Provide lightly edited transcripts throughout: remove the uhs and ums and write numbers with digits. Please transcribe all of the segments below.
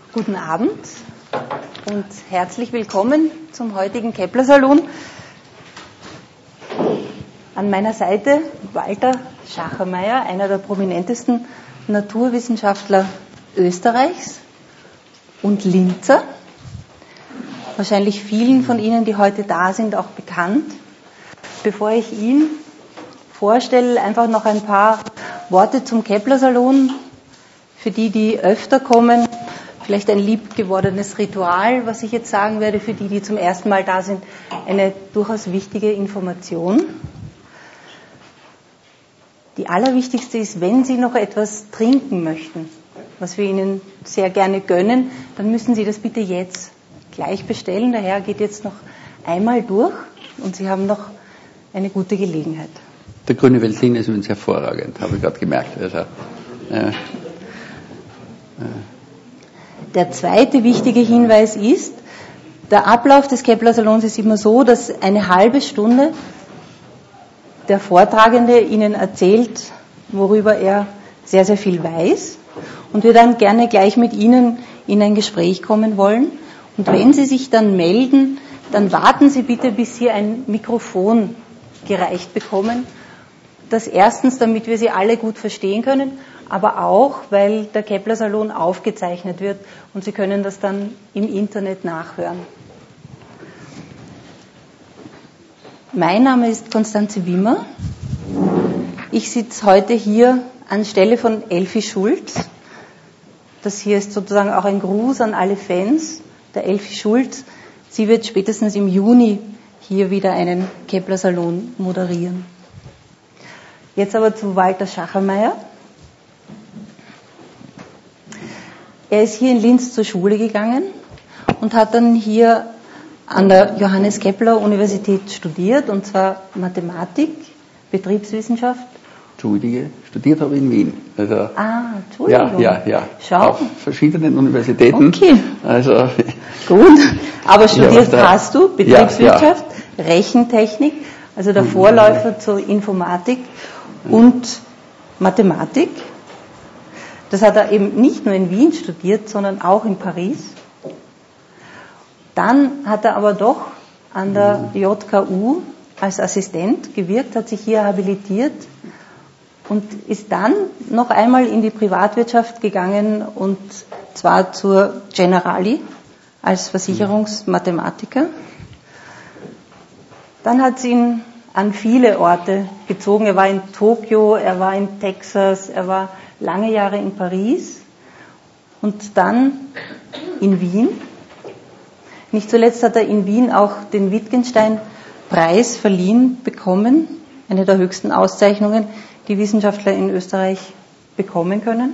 Guten Abend und herzlich willkommen zum heutigen Kepler-Salon. An meiner Seite Walter Schachermeier, einer der prominentesten Naturwissenschaftler Österreichs und Linzer. Wahrscheinlich vielen von Ihnen, die heute da sind, auch bekannt. Bevor ich ihn vorstelle, einfach noch ein paar Worte zum Kepler-Salon. Für die, die öfter kommen, vielleicht ein lieb gewordenes Ritual, was ich jetzt sagen werde, für die, die zum ersten Mal da sind, eine durchaus wichtige Information. Die allerwichtigste ist, wenn Sie noch etwas trinken möchten, was wir Ihnen sehr gerne gönnen, dann müssen Sie das bitte jetzt gleich bestellen. Der Herr geht jetzt noch einmal durch und Sie haben noch eine gute Gelegenheit. Der grüne Veltlin ist übrigens hervorragend, habe ich gerade gemerkt. Also, Der zweite wichtige Hinweis ist, der Ablauf des Kepler-Salons ist immer so, dass eine halbe Stunde der Vortragende Ihnen erzählt, worüber er sehr, sehr viel weiß und wir dann gerne gleich mit Ihnen in ein Gespräch kommen wollen. Und wenn Sie sich dann melden, dann warten Sie bitte, bis Sie ein Mikrofon gereicht bekommen. Das erstens, damit wir Sie alle gut verstehen können, aber auch, weil der Kepler-Salon aufgezeichnet wird und Sie können das dann im Internet nachhören. Mein Name ist Konstanze Wimmer. Ich sitze heute hier anstelle von Elfi Schulz. Das hier ist sozusagen auch ein Gruß an alle Fans der Elfi Schulz. Sie wird spätestens im Juni hier wieder einen Kepler-Salon moderieren. Jetzt aber zu Walter Schachermeier. Er ist hier in Linz zur Schule gegangen und hat dann hier an der Johannes Kepler Universität studiert, und zwar Mathematik, Betriebswissenschaft. Entschuldige, studiert habe ich in Wien. Also, Entschuldigung. Ja. Schau. Auf verschiedenen Universitäten. Okay. Also, gut, aber studiert ja, hast du Betriebswirtschaft, Rechentechnik, also der Vorläufer zur Informatik und Mathematik. Das hat er eben nicht nur in Wien studiert, sondern auch in Paris. Dann hat er aber doch an der JKU als Assistent gewirkt, hat sich hier habilitiert und ist dann noch einmal in die Privatwirtschaft gegangen, und zwar zur Generali als Versicherungsmathematiker. Dann hat es ihn an viele Orte gezogen. Er war in Tokio, er war in Texas, er war lange Jahre in Paris und dann in Wien. Nicht zuletzt hat er in Wien auch den Wittgenstein-Preis verliehen bekommen, eine der höchsten Auszeichnungen, die Wissenschaftler in Österreich bekommen können.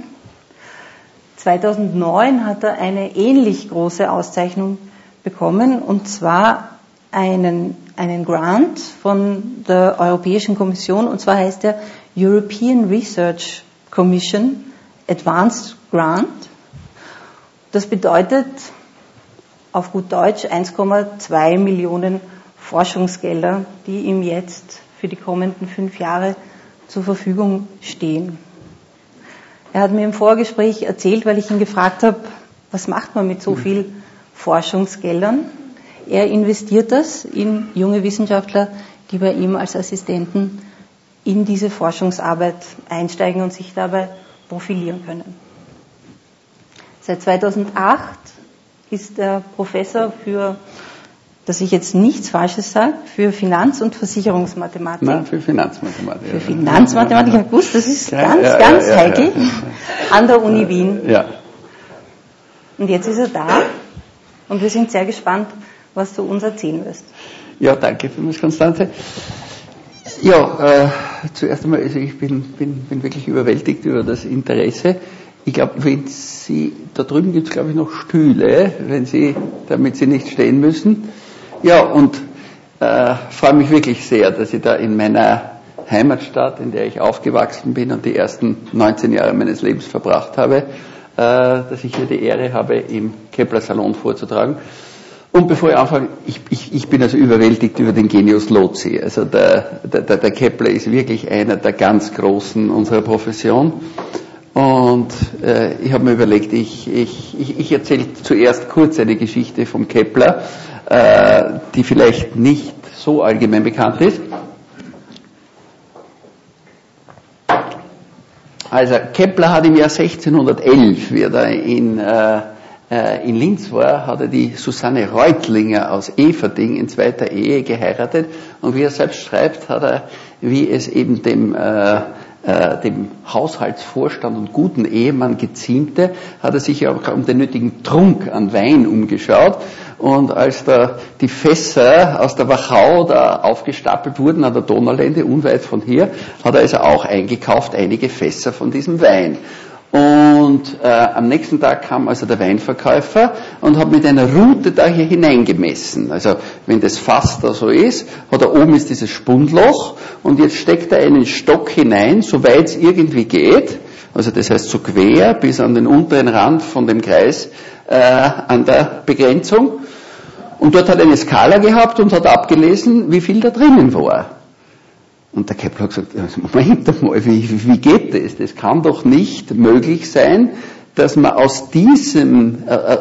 2009 hat er eine ähnlich große Auszeichnung bekommen, und zwar einen Grant von der Europäischen Kommission, und zwar heißt er European Research Commission Advanced Grant. Das bedeutet auf gut Deutsch 1,2 Millionen Forschungsgelder, die ihm jetzt für die kommenden 5 Jahre zur Verfügung stehen. Er hat mir im Vorgespräch erzählt, weil ich ihn gefragt habe, was macht man mit so viel Forschungsgeldern? Er investiert das in junge Wissenschaftler, die bei ihm als Assistenten in diese Forschungsarbeit einsteigen und sich dabei profilieren können. Seit 2008 ist er Professor für, dass ich jetzt nichts Falsches sage, für Finanz- und Versicherungsmathematik. Nein, für Finanzmathematik. Für Finanzmathematik, ich habe gewusst, das ist ganz heikel, an der Uni Wien. Ja. Und jetzt ist er da und wir sind sehr gespannt, was du uns erzählen wirst. Ja, danke vielmals, Konstanze. Ja, zuerst einmal, also ich bin wirklich überwältigt über das Interesse. Ich glaube, wenn Sie, da drüben gibt es glaube ich noch Stühle, damit Sie nicht stehen müssen. Ja, und freue mich wirklich sehr, dass ich da in meiner Heimatstadt, in der ich aufgewachsen bin und die ersten 19 Jahre meines Lebens verbracht habe, dass ich hier die Ehre habe, im Kepler-Salon vorzutragen. Und bevor ich anfange, ich bin also überwältigt über den Genius Loci. Also der Kepler ist wirklich einer der ganz Großen unserer Profession. Und ich habe mir überlegt, ich erzähle zuerst kurz eine Geschichte vom Kepler, die vielleicht nicht so allgemein bekannt ist. Also Kepler hat im Jahr 1611, wie er da in Linz war, hat er die Susanne Reutlinger aus Everding in zweiter Ehe geheiratet. Und wie er selbst schreibt, hat er, wie es eben dem Haushaltsvorstand und guten Ehemann geziemte, hat er sich auch um den nötigen Trunk an Wein umgeschaut. Und als da die Fässer aus der Wachau da aufgestapelt wurden an der Donaulände, unweit von hier, hat er also auch eingekauft, einige Fässer von diesem Wein. Und am nächsten Tag kam also der Weinverkäufer und hat mit einer Rute da hier hineingemessen. Also wenn das Fass da so ist, hat er oben ist dieses Spundloch und jetzt steckt er einen Stock hinein, soweit es irgendwie geht. Also das heißt so quer bis an den unteren Rand von dem Kreis an der Begrenzung. Und dort hat er eine Skala gehabt und hat abgelesen, wie viel da drinnen war. Und der Kepler hat gesagt, Moment mal, wie geht das? Das kann doch nicht möglich sein, dass man aus diesem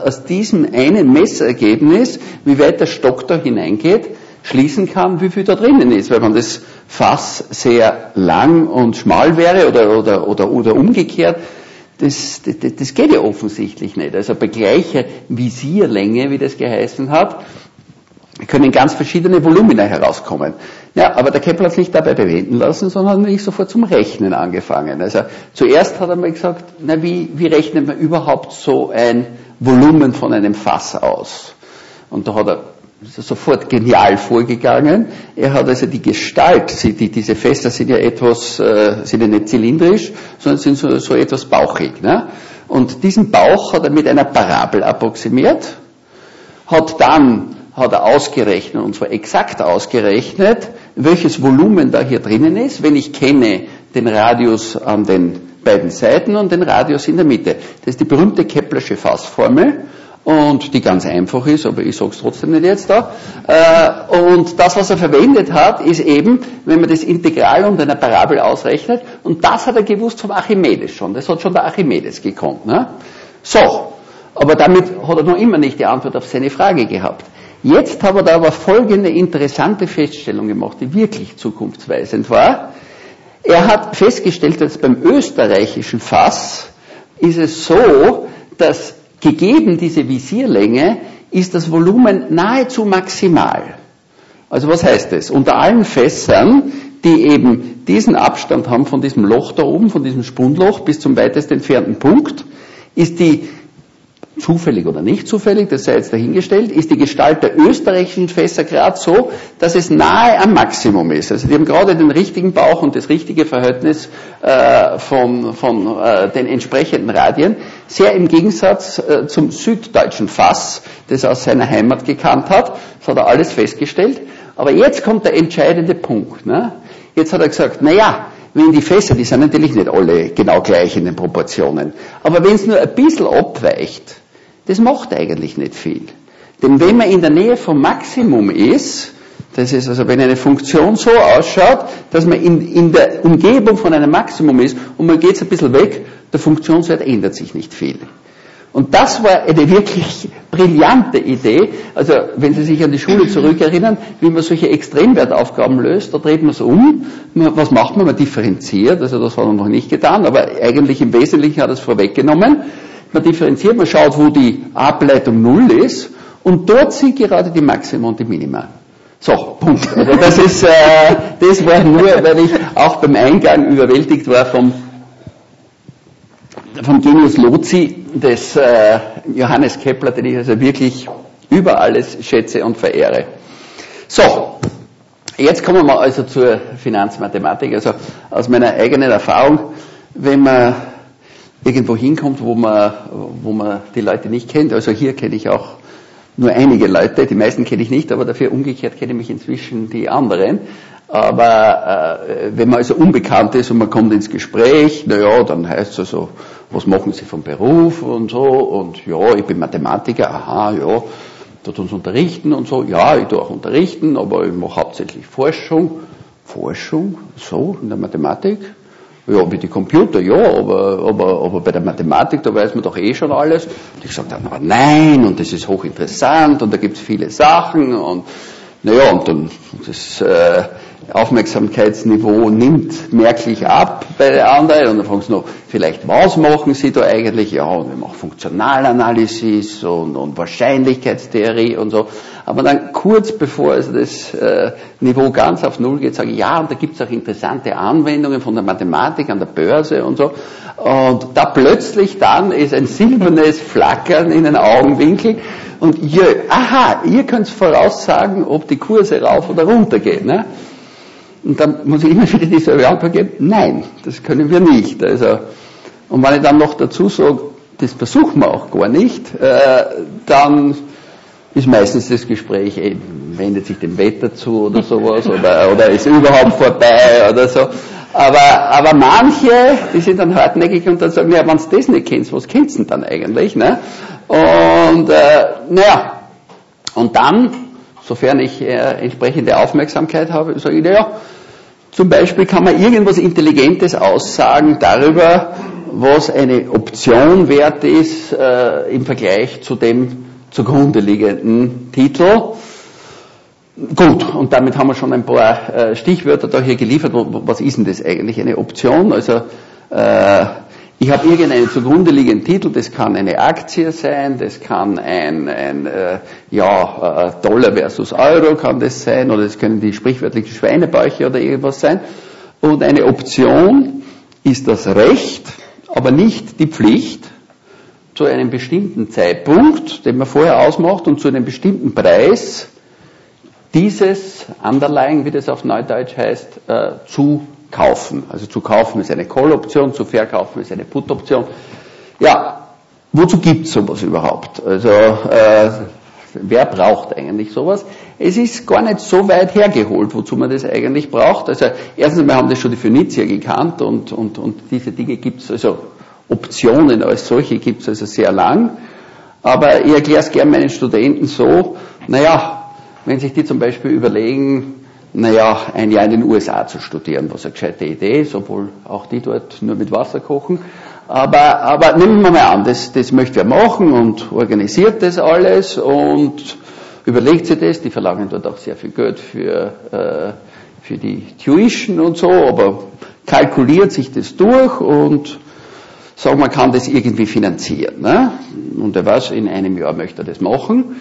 einen Messergebnis, wie weit der Stock da hineingeht, schließen kann, wie viel da drinnen ist. Weil wenn das Fass sehr lang und schmal wäre oder umgekehrt, das geht ja offensichtlich nicht. Also bei gleicher Visierlänge, wie das geheißen hat, können ganz verschiedene Volumina herauskommen. Ja, aber der Kepler hat es nicht dabei bewenden lassen, sondern hat natürlich sofort zum Rechnen angefangen. Also zuerst hat er mal gesagt, na wie rechnet man überhaupt so ein Volumen von einem Fass aus? Und da hat er sofort genial vorgegangen. Er hat also die Gestalt, diese Fässer sind ja sind ja nicht zylindrisch, sondern sind so etwas bauchig. Ne? Und diesen Bauch hat er mit einer Parabel approximiert, hat er ausgerechnet, und zwar exakt ausgerechnet, welches Volumen da hier drinnen ist, wenn ich kenne den Radius an den beiden Seiten und den Radius in der Mitte. Das ist die berühmte Keplersche Fassformel, und die ganz einfach ist, aber ich sage es trotzdem nicht jetzt da. Und das, was er verwendet hat, ist eben, wenn man das Integral unter einer Parabel ausrechnet, und das hat er gewusst vom Archimedes schon, das hat schon der Archimedes gekonnt. Ne? So, aber damit hat er noch immer nicht die Antwort auf seine Frage gehabt. Jetzt hat er da aber folgende interessante Feststellung gemacht, die wirklich zukunftsweisend war. Er hat festgestellt, dass beim österreichischen Fass ist es so, dass gegeben diese Visierlänge ist das Volumen nahezu maximal. Also was heißt das? Unter allen Fässern, die eben diesen Abstand haben von diesem Loch da oben, von diesem Spundloch bis zum weitest entfernten Punkt, ist die zufällig oder nicht zufällig, das sei jetzt dahingestellt, ist die Gestalt der österreichischen Fässer gerade so, dass es nahe am Maximum ist. Also die haben gerade den richtigen Bauch und das richtige Verhältnis von den entsprechenden Radien, sehr im Gegensatz zum süddeutschen Fass, das er aus seiner Heimat gekannt hat. Das hat er alles festgestellt. Aber jetzt kommt der entscheidende Punkt. Ne? Jetzt hat er gesagt, wenn die Fässer, die sind natürlich nicht alle genau gleich in den Proportionen, aber wenn es nur ein bisschen abweicht, das macht eigentlich nicht viel. Denn wenn man in der Nähe vom Maximum ist, das ist also, wenn eine Funktion so ausschaut, dass man in der Umgebung von einem Maximum ist und man geht ein bisschen weg, der Funktionswert ändert sich nicht viel. Und das war eine wirklich brillante Idee. Also, wenn Sie sich an die Schule zurückerinnern, wie man solche Extremwertaufgaben löst, da dreht man es um. Was macht man? Man differenziert, also das hat man noch nicht getan, aber eigentlich im Wesentlichen hat er es vorweggenommen. Man differenziert, man schaut, wo die Ableitung 0 ist, und dort sind gerade die Maxima und die Minima. So, Punkt. Also das war nur, weil ich auch beim Eingang überwältigt war vom Genius Loci des Johannes Kepler, den ich also wirklich über alles schätze und verehre. So, jetzt kommen wir also zur Finanzmathematik. Also aus meiner eigenen Erfahrung, wenn man irgendwo hinkommt, wo man die Leute nicht kennt, also hier kenne ich auch nur einige Leute, die meisten kenne ich nicht, aber dafür umgekehrt kenne ich inzwischen die anderen. Aber wenn man also unbekannt ist und man kommt ins Gespräch, dann heißt es also, was machen Sie vom Beruf und so, und ich bin Mathematiker, da tun Sie unterrichten und so, ich tue auch unterrichten, aber ich mache hauptsächlich Forschung, so, in der Mathematik. Ja, mit den Computer, ja, aber bei der Mathematik, da weiß man doch eh schon alles. Und ich sage dann, aber nein, und das ist hochinteressant, und da gibt's viele Sachen, und naja, und dann das Aufmerksamkeitsniveau nimmt merklich ab bei der anderen, und dann fragen sie noch, vielleicht was machen sie da eigentlich? Ja, und wir machen Funktionalanalysis und Wahrscheinlichkeitstheorie und so. Aber dann kurz bevor also das Niveau ganz auf Null geht, sage ich, ja, und da gibt's auch interessante Anwendungen von der Mathematik an der Börse und so. Und da plötzlich dann ist ein silbernes Flackern in den Augenwinkel, und ihr könnt voraussagen, ob die Kurse rauf oder runter gehen. Ne? Und dann muss ich immer wieder dieselbe Antwort geben, nein, das können wir nicht. Also, und wenn ich dann noch dazu sage, das versuchen wir auch gar nicht, dann ist meistens das Gespräch wendet sich dem Wetter zu oder sowas, oder ist überhaupt vorbei oder so. Aber manche, die sind dann hartnäckig und dann sagen, ja, wenn du das nicht kennst, was kennst du denn dann eigentlich? Ne? Und und dann, sofern ich entsprechende Aufmerksamkeit habe, sage ich, naja, zum Beispiel kann man irgendwas Intelligentes aussagen darüber, was eine Option wert ist im Vergleich zu dem zugrunde liegenden Titel. Gut, und damit haben wir schon ein paar Stichwörter da hier geliefert. Was ist denn das eigentlich, eine Option? Also ich habe irgendeinen zugrunde liegenden Titel, das kann eine Aktie sein, das kann ein Dollar versus Euro kann das sein, oder das können die sprichwörtlichen Schweinebäuche oder irgendwas sein. Und eine Option ist das Recht, aber nicht die Pflicht, zu einem bestimmten Zeitpunkt, den man vorher ausmacht, und zu einem bestimmten Preis dieses Underlying, wie das auf Neudeutsch heißt, zu kaufen. Also zu kaufen ist eine Call-Option, zu verkaufen ist eine Put-Option. Ja, wozu gibt's sowas überhaupt? Also wer braucht eigentlich sowas? Es ist gar nicht so weit hergeholt, wozu man das eigentlich braucht. Also erstens einmal haben das schon die Phönizier gekannt, und diese Dinge gibt's, also Optionen als solche gibt's also sehr lang. Aber ich erkläre es gerne meinen Studenten so, wenn sich die zum Beispiel überlegen, ein Jahr in den USA zu studieren, was eine gescheite Idee ist, obwohl auch die dort nur mit Wasser kochen. Aber nehmen wir mal an, das möchte er machen und organisiert das alles und überlegt sich das. Die verlangen dort auch sehr viel Geld für die Tuition und so, aber kalkuliert sich das durch und sagt, man kann das irgendwie finanzieren. Ne? Und er weiß, in einem Jahr möchte er das machen.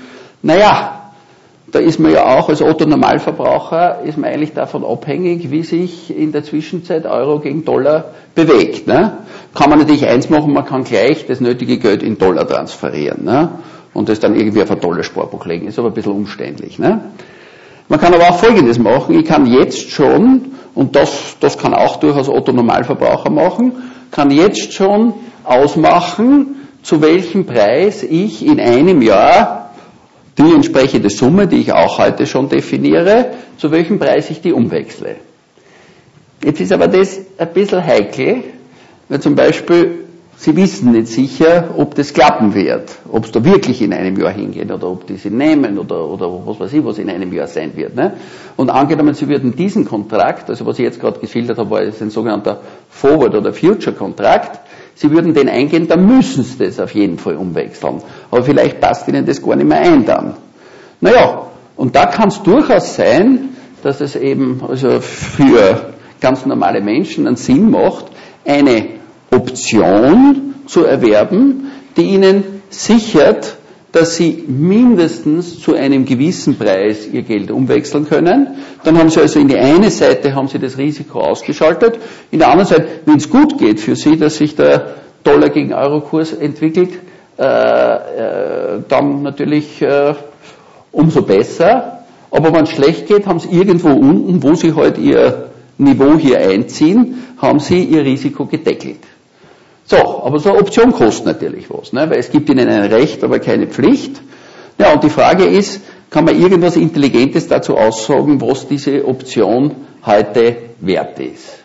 Da ist man ja auch als Otto-Normalverbraucher, ist man eigentlich davon abhängig, wie sich in der Zwischenzeit Euro gegen Dollar bewegt. Ne? Kann man natürlich eins machen, man kann gleich das nötige Geld in Dollar transferieren, ne? Und das dann irgendwie auf ein Dollar-Sparbuch legen. Ist aber ein bisschen umständlich. Ne? Man kann aber auch Folgendes machen, ich kann jetzt schon, und das kann auch durchaus Otto-Normalverbraucher machen, kann jetzt schon ausmachen, zu welchem Preis ich in einem Jahr die entsprechende Summe, die ich auch heute schon definiere, zu welchem Preis ich die umwechsle. Jetzt ist aber das ein bisschen heikel, weil zum Beispiel Sie wissen nicht sicher, ob das klappen wird, ob es da wirklich in einem Jahr hingeht oder ob die sie nehmen oder was weiß ich, was in einem Jahr sein wird. Ne? Und angenommen, Sie würden diesen Kontrakt, also was ich jetzt gerade geschildert habe, war ein sogenannter Forward- oder Future-Kontrakt, Sie würden den eingehen, dann müssen Sie das auf jeden Fall umwechseln. Aber vielleicht passt Ihnen das gar nicht mehr ein dann. Naja, und da kann es durchaus sein, dass es eben also für ganz normale Menschen einen Sinn macht, eine Option zu erwerben, die Ihnen sichert, dass Sie mindestens zu einem gewissen Preis Ihr Geld umwechseln können. Dann haben Sie also in die eine Seite haben Sie das Risiko ausgeschaltet, in der anderen Seite, wenn es gut geht für Sie, dass sich der Dollar gegen Euro-Kurs entwickelt, dann natürlich umso besser. Aber wenn es schlecht geht, haben Sie irgendwo unten, wo Sie halt Ihr Niveau hier einziehen, haben Sie Ihr Risiko gedeckelt. So, aber so eine Option kostet natürlich was, ne? Weil es gibt Ihnen ein Recht, aber keine Pflicht. Ja, und die Frage ist, kann man irgendwas Intelligentes dazu aussagen, was diese Option heute wert ist?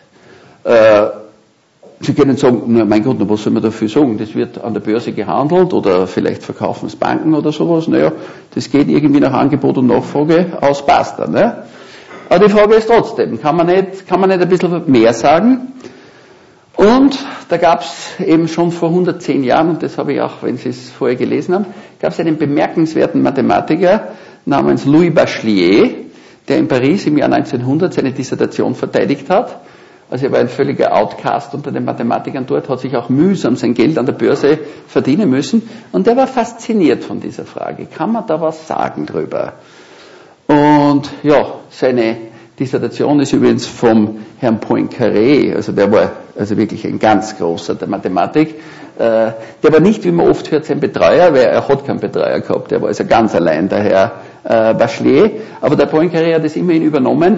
Sie können sagen, na mein Gott, was soll man dafür sagen? Das wird an der Börse gehandelt oder vielleicht verkaufen es Banken oder sowas. Naja, das geht irgendwie nach Angebot und Nachfrage aus, passt dann, ne? Aber die Frage ist trotzdem, kann man nicht ein bisschen mehr sagen? Und da gab es eben schon vor 110 Jahren, und das habe ich auch, wenn Sie es vorher gelesen haben, gab es einen bemerkenswerten Mathematiker namens Louis Bachelier, der in Paris im Jahr 1900 seine Dissertation verteidigt hat. Also er war ein völliger Outcast unter den Mathematikern dort, hat sich auch mühsam sein Geld an der Börse verdienen müssen. Und der war fasziniert von dieser Frage. Kann man da was sagen drüber? Und ja, seine Dissertation ist übrigens vom Herrn Poincaré, also der war also wirklich ein ganz großer der Mathematik. Der war nicht, wie man oft hört, sein Betreuer, weil er hat keinen Betreuer gehabt, der war also ganz allein, der Herr Bachelier. Aber der Poincaré hat es immerhin übernommen,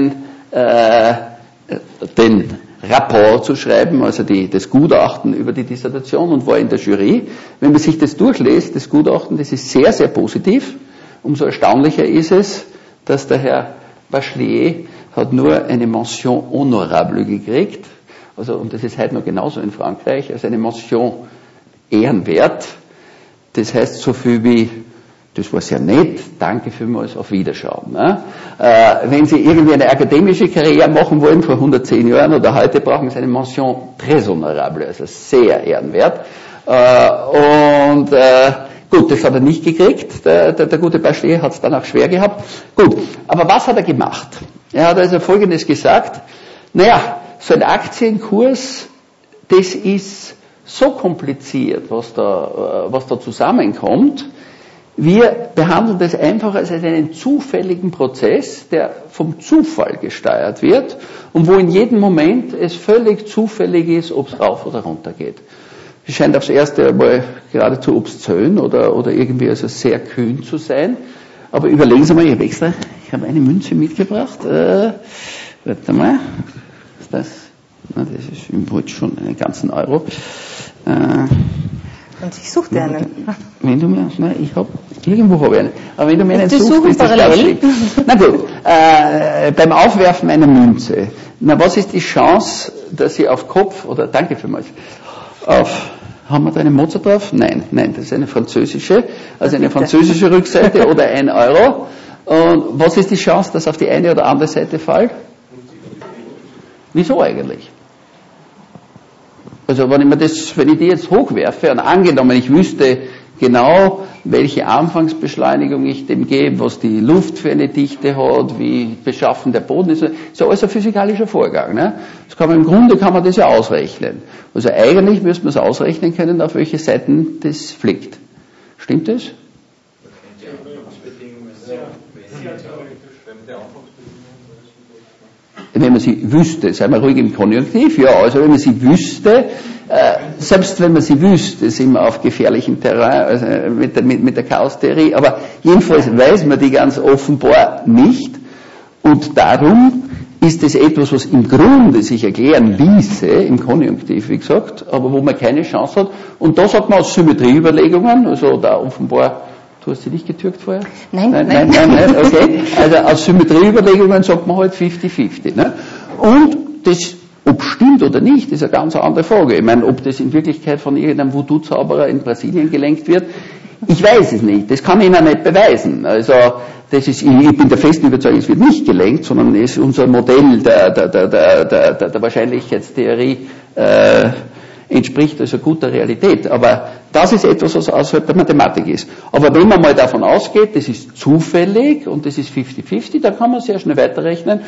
den Rapport zu schreiben, also das Gutachten über die Dissertation, und war in der Jury. Wenn man sich das durchliest, das Gutachten, das ist sehr, sehr positiv. Umso erstaunlicher ist es, dass der Herr Bachelier hat nur eine Mention honorable gekriegt. Also, und das ist heute noch genauso in Frankreich, also eine Mention ehrenwert. Das heißt so viel wie, das war sehr nett, danke vielmals, auf Wiederschauen. Ne? Wenn Sie irgendwie eine akademische Karriere machen wollen, vor 110 Jahren oder heute, brauchen Sie eine Mention très honorable, also sehr ehrenwert. Gut, das hat er nicht gekriegt, der gute Bachelier hat es dann auch schwer gehabt. Gut, aber was hat er gemacht? Er hat also Folgendes gesagt, naja, so ein Aktienkurs, das ist so kompliziert, was da zusammenkommt. Wir behandeln das einfach als einen zufälligen Prozess, der vom Zufall gesteuert wird und wo in jedem Moment es völlig zufällig ist, ob es rauf oder runter geht. Das scheint aufs erste Mal geradezu obszön oder irgendwie also sehr kühn zu sein. Aber überlegen Sie mal, ich habe eine Münze mitgebracht. Warte mal. Was ist das? Na, das ist im Wort schon einen ganzen Euro. Und ich suche dir einen. Wenn du mir, irgendwo habe ich einen. Aber wenn du mir einen suchst, ist das parallel. Na gut, beim Aufwerfen einer Münze. Na, was ist die Chance, dass Sie auf Kopf, oder danke vielmals, haben wir da eine Mozart drauf? Nein, das ist eine französische, also eine französische Rückseite oder 1 Euro. Und was ist die Chance, dass auf die eine oder andere Seite fällt? Wieso eigentlich? Also wenn ich die jetzt hochwerfe, und angenommen, ich wüsste genau, welche Anfangsbeschleunigung ich dem gebe, was die Luft für eine Dichte hat, wie beschaffen der Boden ist, ja alles ein physikalischer Vorgang. Ne? Im Grunde kann man das ja ausrechnen. Also eigentlich müsste man es ausrechnen können, auf welche Seiten das fliegt. Stimmt das? Wenn man sie wüsste, seien wir ruhig im Konjunktiv, ja, also wenn man sie wüsste, selbst wenn man sie wüsste, sind wir auf gefährlichem Terrain, also mit der Chaostheorie, aber jedenfalls weiß man die ganz offenbar nicht, und darum ist es etwas, was im Grunde sich erklären ließe, im Konjunktiv, wie gesagt, aber wo man keine Chance hat, und da sagt man aus Symmetrieüberlegungen, also da offenbar. Du hast sie nicht getürkt vorher? Nein, okay. Also aus Symmetrieüberlegungen sagt man halt 50-50. Ne? Und das, ob stimmt oder nicht, ist eine ganz andere Frage. Ich meine, ob das in Wirklichkeit von irgendeinem Voodoo-Zauberer in Brasilien gelenkt wird, ich weiß es nicht. Das kann ich Ihnen nicht beweisen. Also, ich bin der festen Überzeugung, es wird nicht gelenkt, sondern es ist unser Modell der Wahrscheinlichkeitstheorie, entspricht also guter Realität. Aber das ist etwas, was außerhalb der Mathematik ist. Aber wenn man mal davon ausgeht, das ist zufällig und das ist 50-50, dann kann man sehr schnell weiterrechnen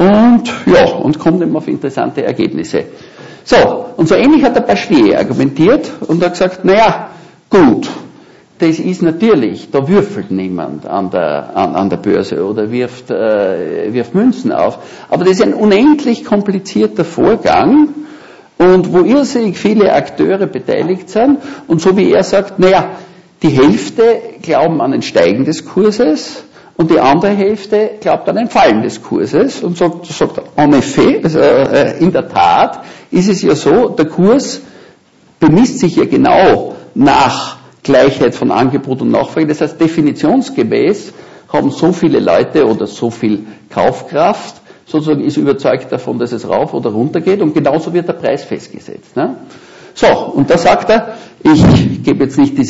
und kommt eben auf interessante Ergebnisse. So, und so ähnlich hat der Bachelier argumentiert und hat gesagt, naja, gut, das ist natürlich, da würfelt niemand an der Börse oder wirft Münzen auf. Aber das ist ein unendlich komplizierter Vorgang, und wo irrsinnig viele Akteure beteiligt sind, und so wie er sagt, naja, die Hälfte glauben an ein Steigen des Kurses und die andere Hälfte glaubt an ein Fallen des Kurses und sagt en effet, also in der Tat ist es ja so, der Kurs bemisst sich ja genau nach Gleichheit von Angebot und Nachfrage, das heißt definitionsgemäß haben so viele Leute oder so viel Kaufkraft, sozusagen ist überzeugt davon, dass es rauf oder runter geht, und genauso wird der Preis festgesetzt. Ne? So, und da sagt er, ich gebe jetzt nicht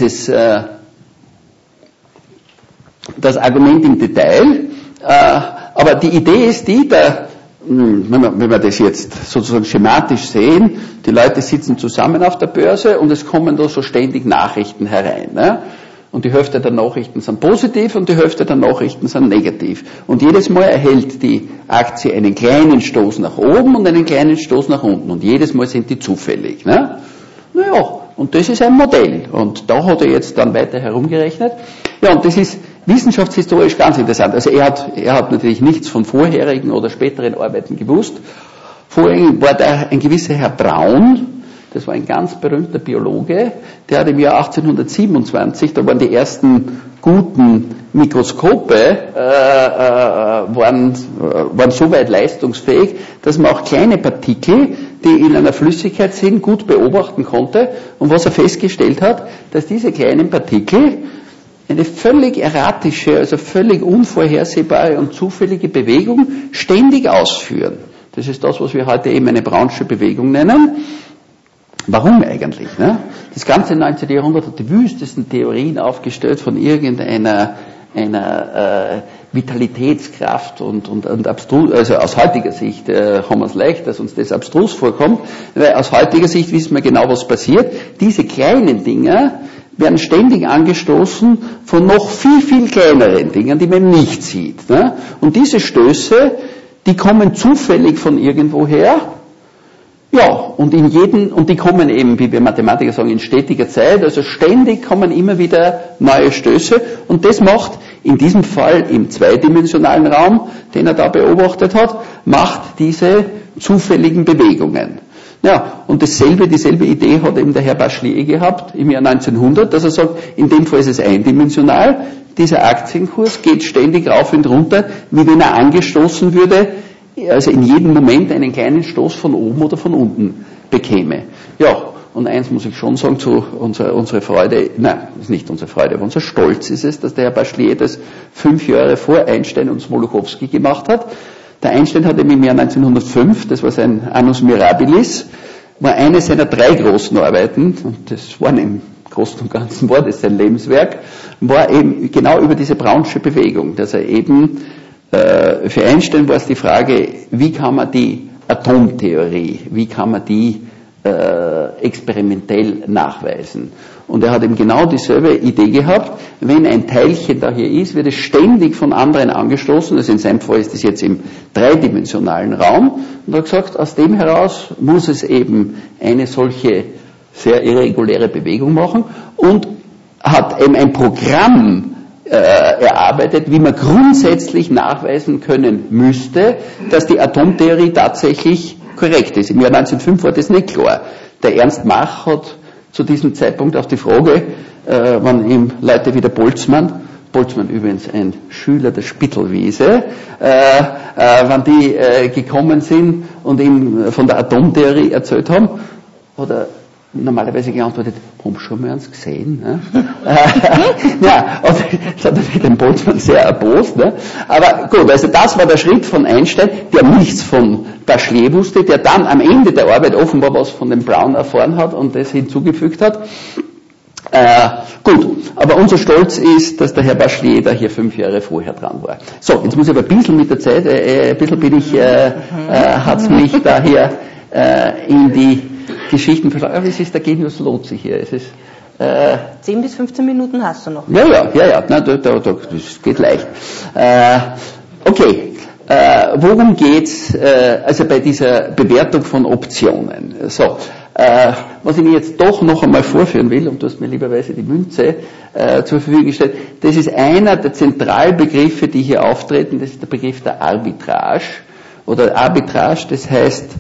das Argument im Detail, aber die Idee ist die, wenn wir das jetzt sozusagen schematisch sehen, die Leute sitzen zusammen auf der Börse und es kommen da so ständig Nachrichten herein. Ne? Und die Hälfte der Nachrichten sind positiv und die Hälfte der Nachrichten sind negativ. Und jedes Mal erhält die Aktie einen kleinen Stoß nach oben und einen kleinen Stoß nach unten. Und jedes Mal sind die zufällig. Ne? Naja, und das ist ein Modell. Und da hat er jetzt dann weiter herumgerechnet. Ja, und das ist wissenschaftshistorisch ganz interessant. Also er hat natürlich nichts von vorherigen oder späteren Arbeiten gewusst. Vorher war da ein gewisser Herr Braun, das war ein ganz berühmter Biologe, der hat im Jahr 1827, da waren die ersten guten Mikroskope, waren so weit leistungsfähig, dass man auch kleine Partikel, die in einer Flüssigkeit sind, gut beobachten konnte. Und was er festgestellt hat, dass diese kleinen Partikel eine völlig erratische, also völlig unvorhersehbare und zufällige Bewegung ständig ausführen. Das ist das, was wir heute eben eine Brownsche Bewegung nennen. Warum eigentlich? Ne? Das ganze 19. Jahrhundert hat die wüstesten Theorien aufgestellt von irgendeiner Vitalitätskraft und abstrus, also aus heutiger Sicht haben wir es leicht, dass uns das abstrus vorkommt, weil aus heutiger Sicht wissen wir genau, was passiert. Diese kleinen Dinger werden ständig angestoßen von noch viel, viel kleineren Dingen, die man nicht sieht. Ne? Und diese Stöße, die kommen zufällig von irgendwoher. Ja, und die kommen eben, wie wir Mathematiker sagen, in stetiger Zeit, also ständig kommen immer wieder neue Stöße und das macht in diesem Fall im zweidimensionalen Raum, den er da beobachtet hat, macht diese zufälligen Bewegungen. Ja, und dieselbe Idee hat eben der Herr Bachelier gehabt im Jahr 1900, dass er sagt, in dem Fall ist es eindimensional, dieser Aktienkurs geht ständig rauf und runter, wie wenn er angestoßen würde, also in jedem Moment einen kleinen Stoß von oben oder von unten bekäme. Ja, und eins muss ich schon sagen, zu unsere Freude, nein, das ist nicht unsere Freude, aber unser Stolz ist es, dass der Herr Bachelier das 5 Jahre vor Einstein und Smoluchowski gemacht hat. Der Einstein hat eben im Jahr 1905, das war sein Annus Mirabilis, war eine seiner 3 großen Arbeiten, und das waren im Großen und Ganzen war das sein Lebenswerk, war eben genau über diese Brownsche Bewegung, dass er eben für Einstein war es die Frage, wie kann man die Atomtheorie, wie kann man die experimentell nachweisen. Und er hat eben genau dieselbe Idee gehabt, wenn ein Teilchen da hier ist, wird es ständig von anderen angestoßen, also in seinem Fall ist es jetzt im dreidimensionalen Raum, und er hat gesagt, aus dem heraus muss es eben eine solche sehr irreguläre Bewegung machen und hat eben ein Programm erarbeitet, wie man grundsätzlich nachweisen können müsste, dass die Atomtheorie tatsächlich korrekt ist. Im Jahr 1905 war das nicht klar. Der Ernst Mach hat zu diesem Zeitpunkt auf die Frage, wann ihm Leute wie der Boltzmann übrigens ein Schüler der Spittelwiese, wann die gekommen sind und ihm von der Atomtheorie erzählt haben, oder normalerweise geantwortet, haben schon mal uns gesehen. Ne? Ja, und das hat natürlich den Boltzmann sehr erbost. Ne? Aber gut, also das war der Schritt von Einstein, der nichts von Bachelier wusste, der dann am Ende der Arbeit offenbar was von dem Brown erfahren hat und das hinzugefügt hat. Gut, aber unser Stolz ist, dass der Herr Bachelier da hier 5 Jahre vorher dran war. So, jetzt muss ich aber ein bisschen mit der Zeit, ein bisschen hat's mich daher in die Geschichten verschlagen. Aber es ist, der Genius lohnt sich hier. Es ist 10 bis 15 Minuten hast du noch. Ja, na, das geht leicht. Okay, worum geht's also bei dieser Bewertung von Optionen? So, was ich mir jetzt doch noch einmal vorführen will, und du hast mir lieberweise die Münze zur Verfügung gestellt, das ist einer der Zentralbegriffe, die hier auftreten, das ist der Begriff der Arbitrage. Oder Arbitrage, das heißt,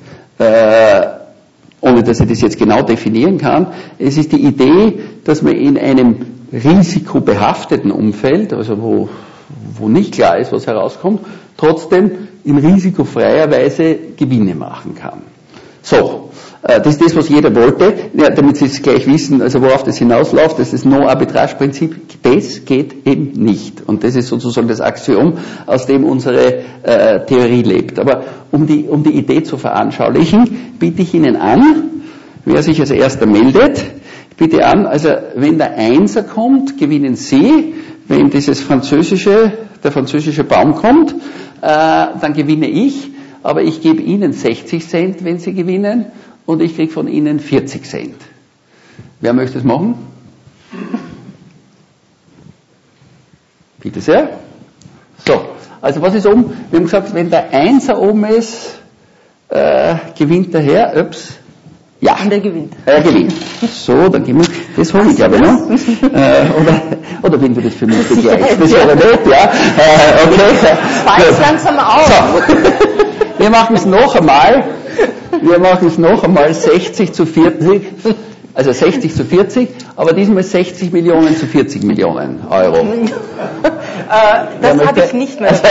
ohne dass ich das jetzt genau definieren kann, es ist die Idee, dass man in einem risikobehafteten Umfeld, also wo nicht klar ist, was herauskommt, trotzdem in risikofreier Weise Gewinne machen kann. So, das ist das, was jeder wollte, ja, damit Sie es gleich wissen, also worauf das hinausläuft, das ist das No-Arbitrage-Prinzip, das geht eben nicht. Und das ist sozusagen das Axiom, aus dem unsere Theorie lebt. Aber um die Idee zu veranschaulichen, biete ich Ihnen an, wer sich als erster meldet, bitte an, also wenn der Einser kommt, gewinnen Sie, wenn der französische Baum kommt, dann gewinne ich. aber ich gebe Ihnen 60 Cent, wenn Sie gewinnen, und ich kriege von Ihnen 40 Cent. Wer möchte es machen? Bitte sehr. So, also was ist oben? Wir haben gesagt, wenn der Einser oben ist, gewinnt der Herr, ja. Und er gewinnt. Er gewinnt. So, dann gehen wir, das hole ich glaube ich noch. Oder wenn du das für mich begleichst, das wäre nett, ja. Okay. Falls langsam auf. So. Wir machen es noch einmal 60 zu 40, also 60 zu 40, aber diesmal 60 Millionen zu 40 Millionen Euro. Das habe ich nicht mehr.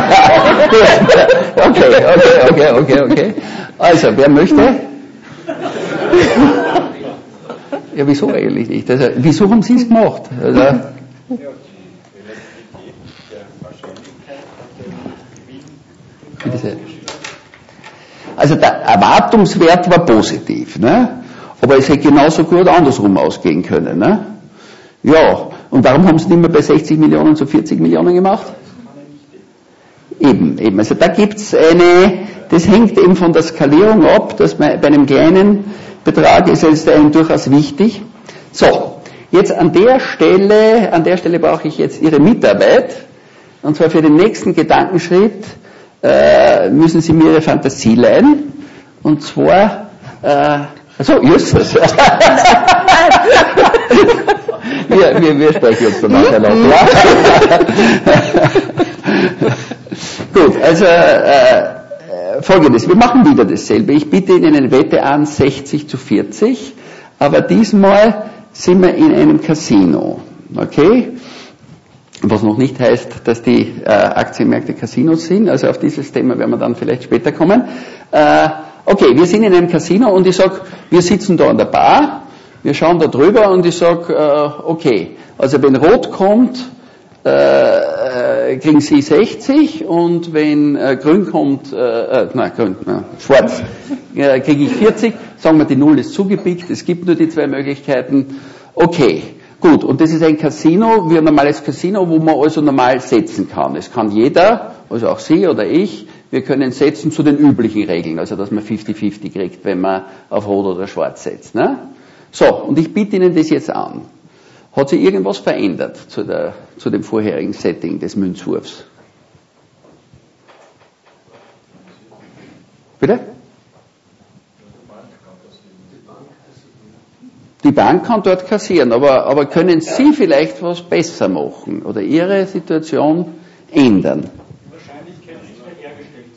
Okay. Also, wer möchte? Ja, wieso eigentlich nicht? Also, wieso haben Sie es gemacht? Also, also der Erwartungswert war positiv, ne? Aber es hätte genauso gut andersrum ausgehen können, ne? Ja, und warum haben Sie nicht mehr bei 60 Millionen zu 40 Millionen gemacht? Eben. Also da gibt's das hängt eben von der Skalierung ab, dass man bei einem kleinen Betrag ist es einem durchaus wichtig. So, jetzt an der Stelle brauche ich jetzt Ihre Mitarbeit, und zwar für den nächsten Gedankenschritt müssen Sie mir Ihre Fantasie leihen, und zwar, Justus. wir sprechen uns dann nachher noch, ja? Gut, also Folgendes, wir machen wieder dasselbe. Ich biete Ihnen eine Wette an, 60 zu 40, aber diesmal sind wir in einem Casino, okay? Was noch nicht heißt, dass die Aktienmärkte Casinos sind, also auf dieses Thema werden wir dann vielleicht später kommen. Okay, wir sind in einem Casino und ich sage, wir sitzen da an der Bar, wir schauen da drüber und ich sage, okay, also wenn Rot kommt, kriegen Sie 60 und wenn Grün kommt, Schwarz, kriege ich 40, sagen wir, die Null ist zugepickt, es gibt nur die zwei Möglichkeiten, okay. Gut, und das ist ein Casino, wie ein normales Casino, wo man also normal setzen kann. Es kann jeder, also auch Sie oder ich, wir können setzen zu den üblichen Regeln, also dass man 50-50 kriegt, wenn man auf Rot oder Schwarz setzt. Ne? So, und ich biete Ihnen das jetzt an. Hat sich irgendwas verändert zu dem vorherigen Setting des Münzwurfs? Bitte? Die Bank kann dort kassieren, aber können Sie vielleicht was besser machen oder Ihre Situation ändern? Die Wahrscheinlichkeit ist wiederhergestellt,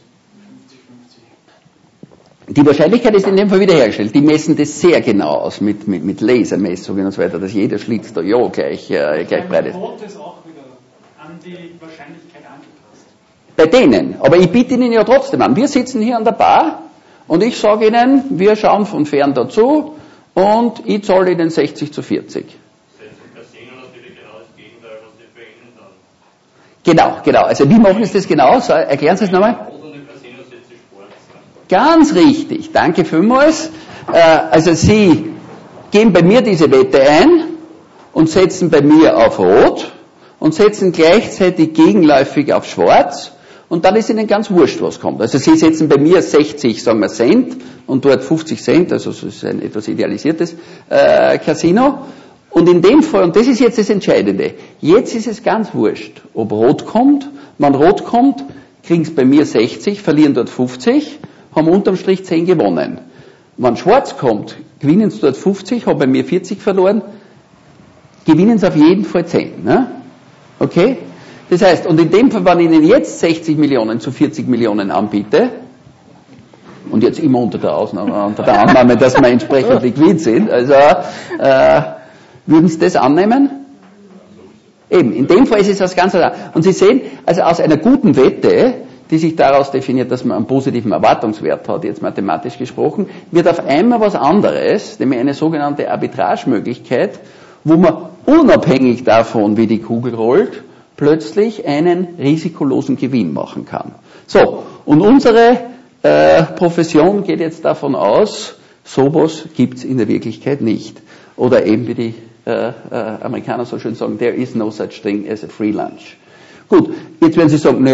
50-50. Die Wahrscheinlichkeit ist in dem Fall wiederhergestellt. Die messen das sehr genau aus mit Lasermessungen und so weiter, dass jeder Schlitz da gleich breit ist. Rot ist auch wieder an die Wahrscheinlichkeit angepasst. Bei denen, aber ich biete Ihnen ja trotzdem an. Wir sitzen hier an der Bar und ich sage Ihnen, wir schauen von fern dazu. Und ich zahle Ihnen 60 zu 40. Das ist im Casino natürlich genau das Gegenteil, was Sie für ihn dann. Genau. Also wie machen Sie das genau? So, erklären Sie es nochmal. Und im Casino setze ich Sport. Ganz richtig. Danke vielmals. Also Sie geben bei mir diese Wette ein und setzen bei mir auf Rot und setzen gleichzeitig gegenläufig auf Schwarz. Und dann ist Ihnen ganz wurscht, was kommt. Also Sie setzen bei mir 60, sagen wir, Cent und dort 50 Cent, also es ist ein etwas idealisiertes Casino. Und in dem Fall, und das ist jetzt das Entscheidende, jetzt ist es ganz wurscht, ob Rot kommt. Wenn Rot kommt, kriegen es bei mir 60, verlieren dort 50, haben unterm Strich 10 gewonnen. Wenn Schwarz kommt, gewinnen sie dort 50, haben bei mir 40 verloren, gewinnen sie auf jeden Fall 10. Ne? Okay? Das heißt, und in dem Fall, wenn ich Ihnen jetzt 60 Millionen zu 40 Millionen anbiete, und jetzt immer unter der Annahme, dass wir entsprechend liquid sind, also würden Sie das annehmen? Eben, in dem Fall ist es was ganz anderes. Und Sie sehen, also aus einer guten Wette, die sich daraus definiert, dass man einen positiven Erwartungswert hat, jetzt mathematisch gesprochen, wird auf einmal was anderes, nämlich eine sogenannte Arbitragemöglichkeit, wo man unabhängig davon, wie die Kugel rollt, plötzlich einen risikolosen Gewinn machen kann. So, und unsere Profession geht jetzt davon aus, sowas gibt's in der Wirklichkeit nicht. Oder eben wie die Amerikaner so schön sagen, there is no such thing as a free lunch. Gut, jetzt werden Sie sagen, naja,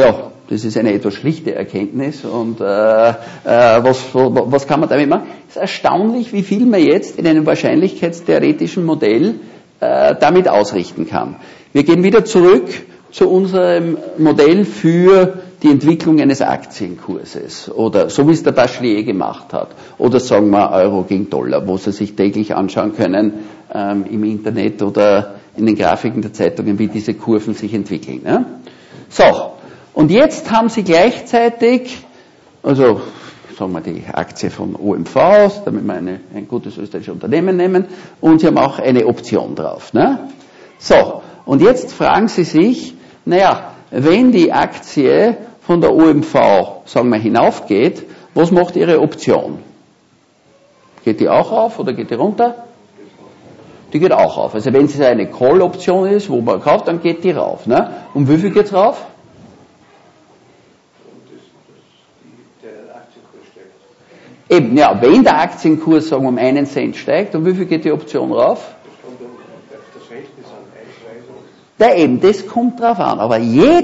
Das ist eine etwas schlichte Erkenntnis und was kann man damit machen? Es ist erstaunlich, wie viel man jetzt in einem wahrscheinlichkeitstheoretischen Modell damit ausrichten kann. Wir gehen wieder zurück zu unserem Modell für die Entwicklung eines Aktienkurses oder so wie es der Bachelier gemacht hat oder sagen wir Euro gegen Dollar, wo Sie sich täglich anschauen können im Internet oder in den Grafiken der Zeitungen, wie diese Kurven sich entwickeln. Ja? So, und jetzt haben Sie gleichzeitig, also sagen wir die Aktie von OMV aus, damit wir ein gutes österreichisches Unternehmen nehmen, und Sie haben auch eine Option drauf. Ne? So, und jetzt fragen Sie sich, naja, wenn die Aktie von der OMV, sagen wir, hinaufgeht, was macht Ihre Option? Geht die auch auf oder geht die runter? Die geht auch auf. Also wenn es eine Call-Option ist, wo man kauft, dann geht die rauf. Ne? Um wie viel geht's rauf? Eben, ja, wenn der Aktienkurs, sagen wir, um 1 Cent steigt, um wie viel geht die Option rauf? Das Verhältnis an 1, 2, so. Eben, das kommt drauf an. Aber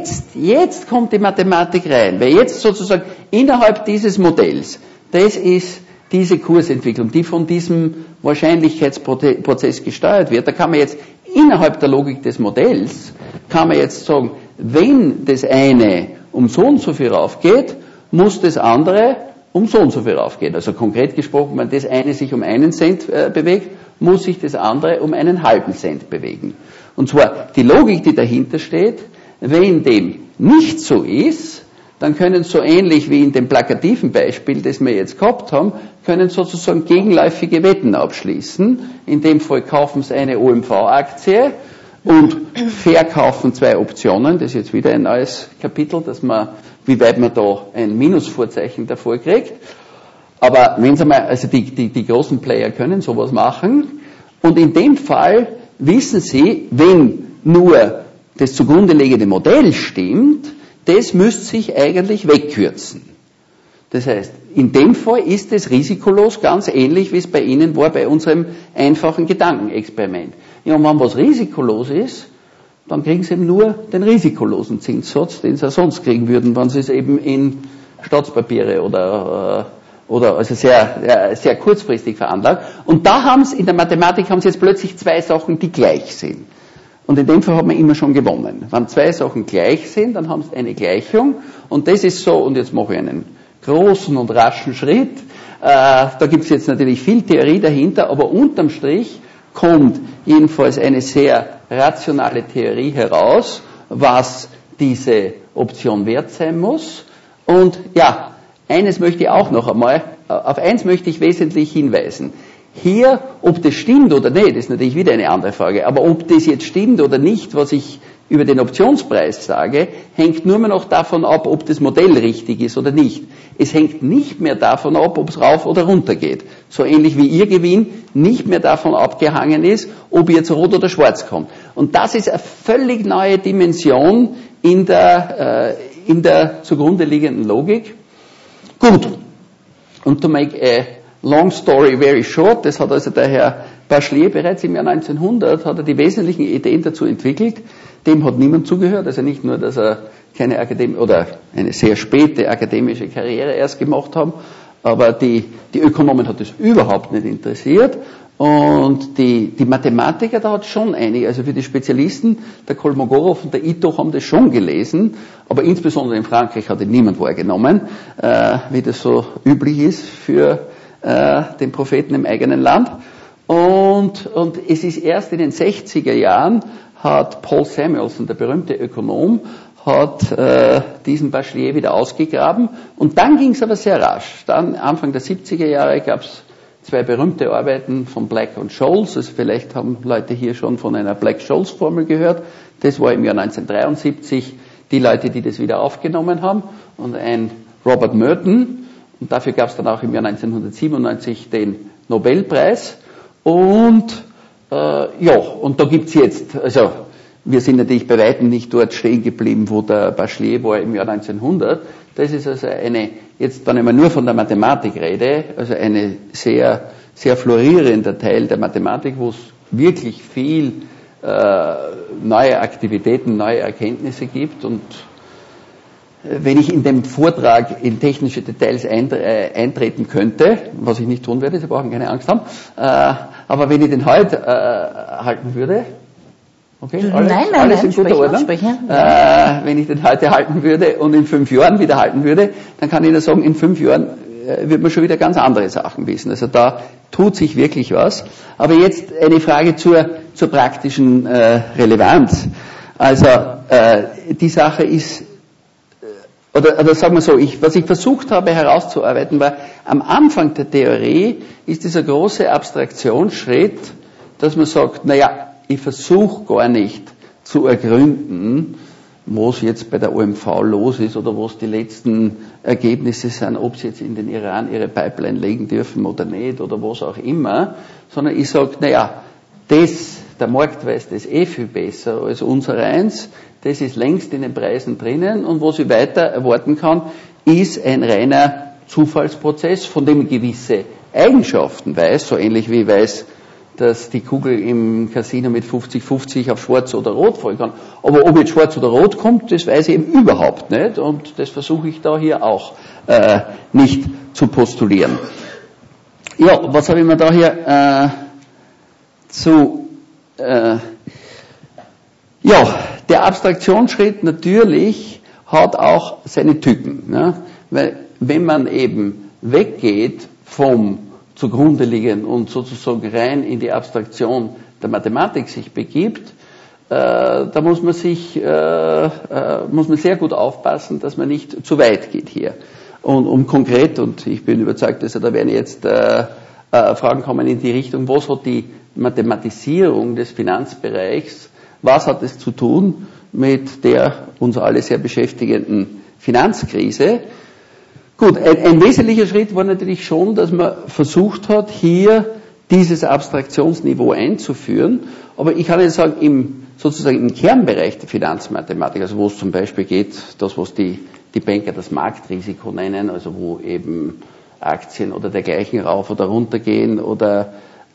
jetzt kommt die Mathematik rein. Weil jetzt sozusagen innerhalb dieses Modells, das ist diese Kursentwicklung, die von diesem Wahrscheinlichkeitsprozess gesteuert wird, da kann man jetzt innerhalb der Logik des Modells, kann man jetzt sagen, wenn das eine um so und so viel raufgeht, muss das andere um so und so viel raufgehen. Also konkret gesprochen, wenn das eine sich um 1 Cent bewegt, muss sich das andere um 0,5 Cent bewegen. Und zwar die Logik, die dahinter steht, wenn dem nicht so ist, dann können so ähnlich wie in dem plakativen Beispiel, das wir jetzt gehabt haben, können sozusagen gegenläufige Wetten abschließen. In dem Fall kaufen sie eine OMV-Aktie und verkaufen 2 Optionen. Das ist jetzt wieder ein neues Kapitel, dass man, wie weit man da ein Minusvorzeichen davor kriegt. Aber wenn Sie mal, also die großen Player können sowas machen. Und in dem Fall wissen Sie, wenn nur das zugrunde liegende Modell stimmt, das müsste sich eigentlich wegkürzen. Das heißt, in dem Fall ist es risikolos, ganz ähnlich wie es bei Ihnen war bei unserem einfachen Gedankenexperiment. Ja, und wenn was risikolos ist, dann kriegen Sie eben nur den risikolosen Zinssatz, den Sie sonst kriegen würden, wenn Sie es eben in Staatspapiere oder also sehr kurzfristig veranlagt. Und da haben Sie, in der Mathematik haben Sie jetzt plötzlich 2 Sachen, die gleich sind. Und in dem Fall hat man immer schon gewonnen. Wenn 2 Sachen gleich sind, dann haben Sie eine Gleichung. Und das ist so, und jetzt mache ich einen großen und raschen Schritt. Da gibt es jetzt natürlich viel Theorie dahinter, aber unterm Strich kommt jedenfalls eine sehr rationale Theorie heraus, was diese Option wert sein muss. Und ja, eines möchte ich auch noch einmal, auf eins möchte ich wesentlich hinweisen. Hier, ob das stimmt oder nicht, ist natürlich wieder eine andere Frage, aber ob das jetzt stimmt oder nicht, was ich über den Optionspreis sage, hängt nur mehr noch davon ab, ob das Modell richtig ist oder nicht. Es hängt nicht mehr davon ab, ob es rauf oder runter geht. So ähnlich wie Ihr Gewinn nicht mehr davon abgehangen ist, ob jetzt rot oder schwarz kommt. Und das ist eine völlig neue Dimension in der zugrunde liegenden Logik. Gut. Und to make a long story very short, das hat also der Herr Bachelier bereits im Jahr 1900, hat er die wesentlichen Ideen dazu entwickelt. Dem hat niemand zugehört, also nicht nur, dass er keine oder eine sehr späte akademische Karriere erst gemacht haben, aber die Ökonomen hat das überhaupt nicht interessiert. Und die Mathematiker, da hat schon einige, also für die Spezialisten, der Kolmogorov und der Ito haben das schon gelesen, aber insbesondere in Frankreich hat ihn niemand wahrgenommen, wie das so üblich ist für den Propheten im eigenen Land. Und es ist erst in den 60er Jahren, hat Paul Samuelson, der berühmte Ökonom, hat diesen Bachelier wieder ausgegraben. Und dann ging es aber sehr rasch. Dann, Anfang der 70er Jahre, gab es 2 berühmte Arbeiten von Black und Scholes. Also vielleicht haben Leute hier schon von einer Black-Scholes-Formel gehört. Das war im Jahr 1973 die Leute, die das wieder aufgenommen haben. Und ein Robert Merton. Und dafür gab es dann auch im Jahr 1997 den Nobelpreis. Und und da gibt's jetzt, also wir sind natürlich bei weitem nicht dort stehen geblieben, wo der Bachelier war im Jahr 1900. Das ist also jetzt wenn ich mal nur von der Mathematik rede, also eine sehr, sehr florierender Teil der Mathematik, wo es wirklich viel neue Aktivitäten, neue Erkenntnisse gibt. Und wenn ich in dem Vortrag in technische Details eintreten könnte, was ich nicht tun werde, Sie brauchen keine Angst haben, aber wenn ich den heute halten würde, okay, alles in guter Ordnung, wenn ich den heute halten würde und in 5 Jahren wieder halten würde, dann kann ich Ihnen sagen, in 5 Jahren wird man schon wieder ganz andere Sachen wissen. Also da tut sich wirklich was. Aber jetzt eine Frage zur praktischen Relevanz. Also die Sache ist, oder sagen wir so, was ich versucht habe herauszuarbeiten, war, am Anfang der Theorie ist dieser große Abstraktionsschritt, dass man sagt, naja, ich versuche gar nicht zu ergründen, was jetzt bei der OMV los ist oder was die letzten Ergebnisse sind, ob sie jetzt in den Iran ihre Pipeline legen dürfen oder nicht oder was auch immer, sondern ich sage, naja, der Markt weiß das viel besser als unser eins, das ist längst in den Preisen drinnen und was ich weiter erwarten kann, ist ein reiner Zufallsprozess, von dem ich gewisse Eigenschaften weiß, so ähnlich wie ich weiß, dass die Kugel im Casino mit 50-50 auf schwarz oder rot fallen kann. Aber ob jetzt schwarz oder rot kommt, das weiß ich eben überhaupt nicht und das versuche ich da hier auch nicht zu postulieren. Ja, was habe ich mir da hier der Abstraktionsschritt natürlich hat auch seine Tücken, ne? Weil wenn man eben weggeht vom zugrunde liegen und sozusagen rein in die Abstraktion der Mathematik sich begibt, da muss man sehr gut aufpassen, dass man nicht zu weit geht hier. Und um konkret, und ich bin überzeugt, also da werden jetzt Fragen kommen in die Richtung, was hat die Mathematisierung des Finanzbereichs, was hat es zu tun mit der uns alle sehr beschäftigenden Finanzkrise? Gut, ein wesentlicher Schritt war natürlich schon, dass man versucht hat, hier dieses Abstraktionsniveau einzuführen. Aber ich kann jetzt sagen, sozusagen im Kernbereich der Finanzmathematik, also wo es zum Beispiel geht, das was die Banker das Marktrisiko nennen, also wo eben Aktien oder dergleichen rauf oder runter gehen oder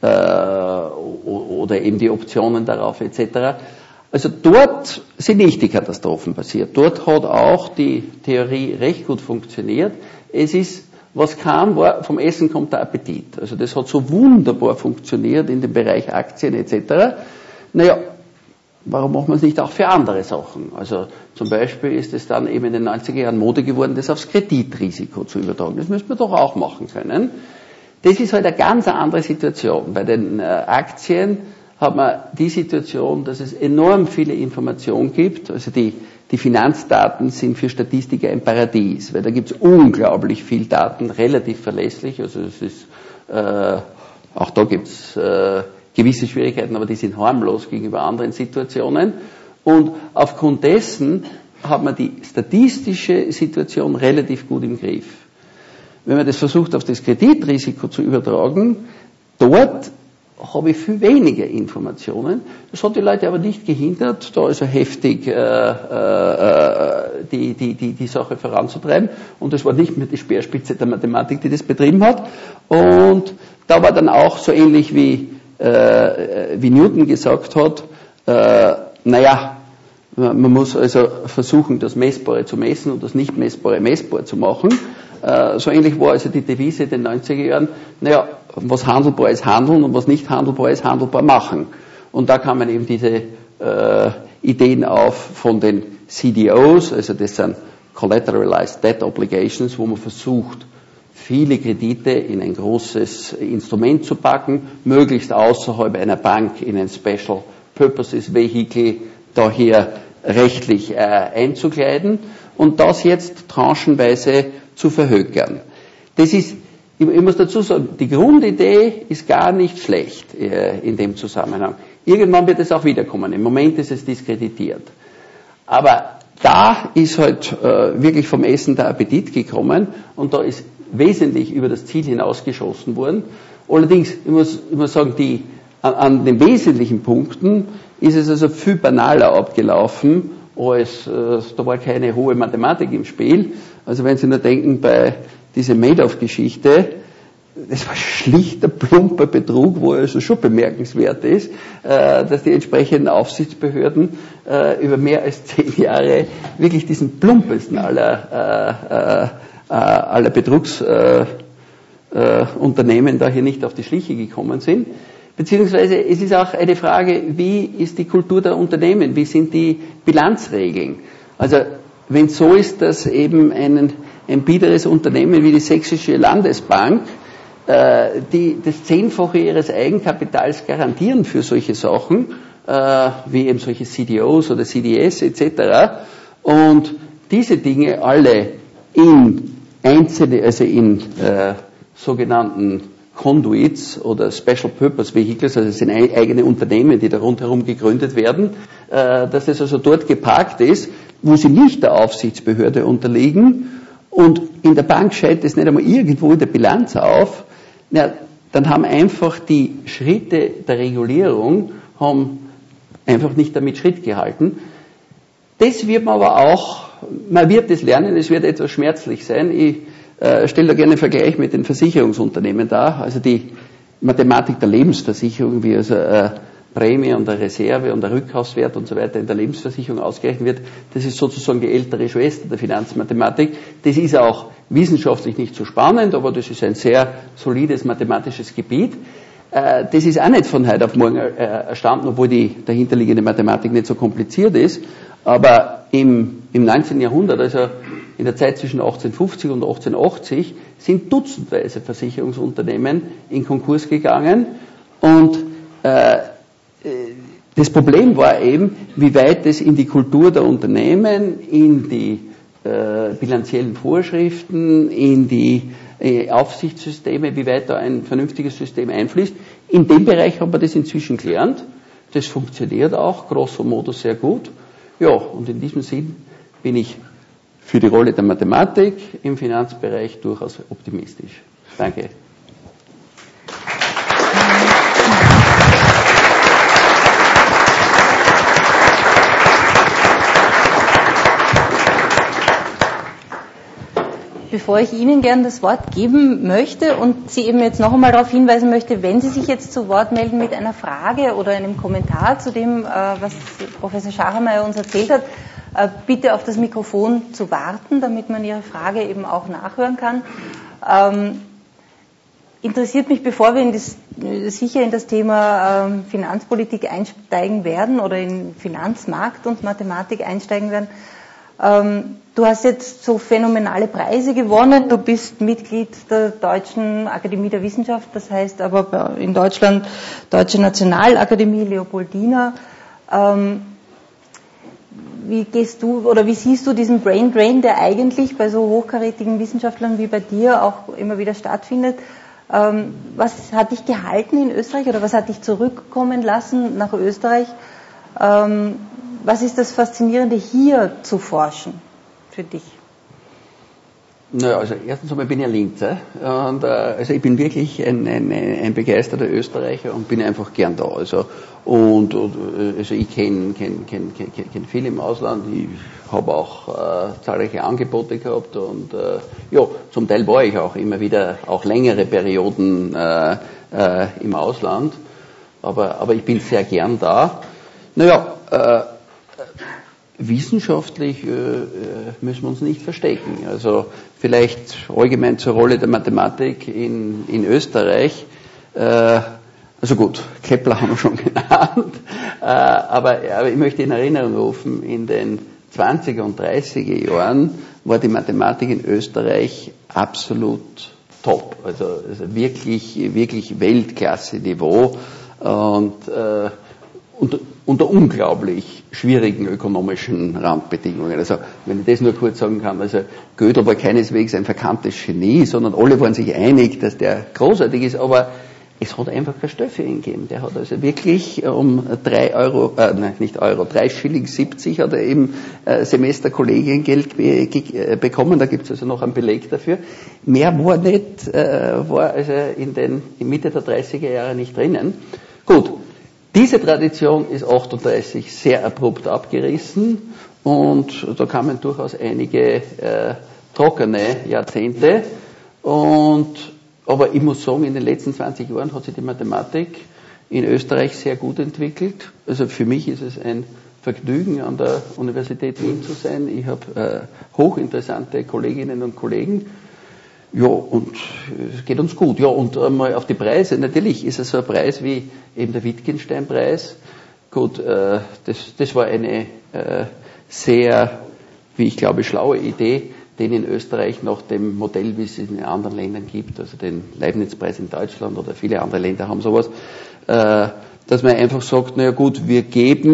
eben die Optionen darauf etc. Also dort sind nicht die Katastrophen passiert. Dort hat auch die Theorie recht gut funktioniert. Es ist, was kam, war, vom Essen kommt der Appetit. Also das hat so wunderbar funktioniert in dem Bereich Aktien etc. Naja, warum macht man es nicht auch für andere Sachen? Also zum Beispiel ist es dann eben in den 90er Jahren Mode geworden, das aufs Kreditrisiko zu übertragen. Das müssen wir doch auch machen können. Das ist halt eine ganz andere Situation. Bei den Aktien hat man die Situation, dass es enorm viele Informationen gibt. Also die Finanzdaten sind für Statistiker ein Paradies, weil da gibt es unglaublich viel Daten, relativ verlässlich. Also es ist, auch da gibt es gewisse Schwierigkeiten, aber die sind harmlos gegenüber anderen Situationen. Und aufgrund dessen hat man die statistische Situation relativ gut im Griff. Wenn man das versucht, auf das Kreditrisiko zu übertragen, dort habe ich viel weniger Informationen. Das hat die Leute aber nicht gehindert, da also heftig die Sache voranzutreiben. Und das war nicht mehr die Speerspitze der Mathematik, die das betrieben hat. Und da war dann auch so ähnlich wie Newton gesagt hat, man muss also versuchen, das Messbare zu messen und das Nicht-Messbare messbar zu machen. So ähnlich war also die Devise in den 90er Jahren, was handelbar ist, handeln und was nicht handelbar ist, handelbar machen. Und da kamen eben diese Ideen auf von den CDOs, also das sind Collateralized Debt Obligations, wo man versucht, viele Kredite in ein großes Instrument zu packen, möglichst außerhalb einer Bank in ein Special Purposes Vehicle daher rechtlich einzukleiden und das jetzt tranchenweise zu verhökern. Das ist, ich muss dazu sagen, die Grundidee ist gar nicht schlecht in dem Zusammenhang. Irgendwann wird es auch wiederkommen. Im Moment ist es diskreditiert. Aber da ist halt wirklich vom Essen der Appetit gekommen und da ist wesentlich über das Ziel hinausgeschossen worden. Allerdings, ich muss sagen, an den wesentlichen Punkten ist es also viel banaler abgelaufen, als da war keine hohe Mathematik im Spiel. Also wenn Sie nur denken, bei dieser Madoff-Geschichte, das war schlichter, plumper Betrug, wo also schon bemerkenswert ist, dass die entsprechenden Aufsichtsbehörden über mehr als 10 Jahre wirklich diesen plumpesten aller Betrugsunternehmen da hier nicht auf die Schliche gekommen sind. Beziehungsweise es ist auch eine Frage, wie ist die Kultur der Unternehmen, wie sind die Bilanzregeln? Also wenn es so ist, dass eben ein biederes Unternehmen wie die Sächsische Landesbank, die das 10-fache ihres Eigenkapitals garantieren für solche Sachen, wie eben solche CDOs oder CDS etc. Und diese Dinge alle in einzelne, also in sogenannten Conduits oder Special Purpose Vehicles, also es sind eigene Unternehmen, die da rundherum gegründet werden, dass es also dort geparkt ist, wo sie nicht der Aufsichtsbehörde unterliegen und in der Bank scheint es nicht einmal irgendwo in der Bilanz auf, na, dann haben einfach die Schritte der Regulierung haben einfach nicht damit Schritt gehalten. Das wird man aber auch, man wird es lernen, es wird etwas schmerzlich sein. Ich stelle da gerne einen Vergleich mit den Versicherungsunternehmen dar, also die Mathematik der Lebensversicherung, wie also Prämie und der Reserve und der Rückkaufswert und so weiter in der Lebensversicherung ausgerechnet wird, das ist sozusagen die ältere Schwester der Finanzmathematik. Das ist auch wissenschaftlich nicht so spannend, aber das ist ein sehr solides mathematisches Gebiet. Das ist auch nicht von heute auf morgen erstanden, obwohl die dahinterliegende Mathematik nicht so kompliziert ist. Aber im 19. Jahrhundert, also in der Zeit zwischen 1850 und 1880, sind dutzendweise Versicherungsunternehmen in Konkurs gegangen. Und das Problem war eben, wie weit es in die Kultur der Unternehmen, in die bilanziellen Vorschriften, in die Aufsichtssysteme, wie weit da ein vernünftiges System einfließt. In dem Bereich haben wir das inzwischen gelernt. Das funktioniert auch, grosso modo sehr gut. Ja, und in diesem Sinn bin ich für die Rolle der Mathematik im Finanzbereich durchaus optimistisch. Danke. Bevor ich Ihnen gern das Wort geben möchte und Sie eben jetzt noch einmal darauf hinweisen möchte, wenn Sie sich jetzt zu Wort melden mit einer Frage oder einem Kommentar zu dem, was Professor Schachermeier uns erzählt hat, bitte auf das Mikrofon zu warten, damit man Ihre Frage eben auch nachhören kann. Interessiert mich, bevor wir sicher in das Thema Finanzpolitik einsteigen werden oder in Finanzmarkt und Mathematik einsteigen werden, du hast jetzt so phänomenale Preise gewonnen. Du bist Mitglied der Deutschen Akademie der Wissenschaft, das heißt aber in Deutschland Deutsche Nationalakademie Leopoldina. Wie gehst du oder wie siehst du diesen Brain Drain, der eigentlich bei so hochkarätigen Wissenschaftlern wie bei dir auch immer wieder stattfindet? Was hat dich gehalten in Österreich oder was hat dich zurückkommen lassen nach Österreich? Was ist das Faszinierende, hier zu forschen für dich? Naja, also erstens einmal bin ich ein Linzer und also ich bin wirklich ein begeisterter Österreicher und bin einfach gern da. Also ich kenne viel im Ausland, ich habe auch zahlreiche Angebote gehabt und ja, zum Teil war ich auch immer wieder auch längere Perioden im Ausland, aber ich bin sehr gern da. Naja, wissenschaftlich müssen wir uns nicht verstecken. Also vielleicht allgemein zur Rolle der Mathematik in Österreich. Also gut, Kepler haben wir schon genannt. Aber ich möchte in Erinnerung rufen, in den 20er und 30er Jahren war die Mathematik in Österreich absolut top. Also wirklich Weltklasse-Niveau und unter unglaublich schwierigen ökonomischen Randbedingungen. Also, wenn ich das nur kurz sagen kann, also Gödel war keineswegs ein verkanntes Genie, sondern alle waren sich einig, dass der großartig ist, aber es hat einfach kein Geld für ihn gegeben. Der hat also wirklich um 3 Schilling 70 hat er eben Semesterkollegiengeld bekommen, da gibt es also noch einen Beleg dafür. Mehr war also in Mitte der 30er Jahre nicht drinnen. Gut. Diese Tradition ist 38 sehr abrupt abgerissen und da kamen durchaus einige trockene Jahrzehnte und Aber ich muss sagen, in den letzten 20 Jahren hat sich die Mathematik in Österreich sehr gut entwickelt. Also für mich ist es ein Vergnügen, an der Universität Wien zu sein. Ich habe hochinteressante Kolleginnen und Kollegen. Ja, und es geht uns gut. Ja, und mal auf die Preise. Natürlich ist es so ein Preis wie eben der Wittgenstein-Preis. Gut, das war eine sehr, wie ich glaube, schlaue Idee, den in Österreich nach dem Modell, wie es in anderen Ländern gibt, also den Leibniz-Preis in Deutschland oder viele andere Länder haben sowas, dass man einfach sagt, naja gut, wir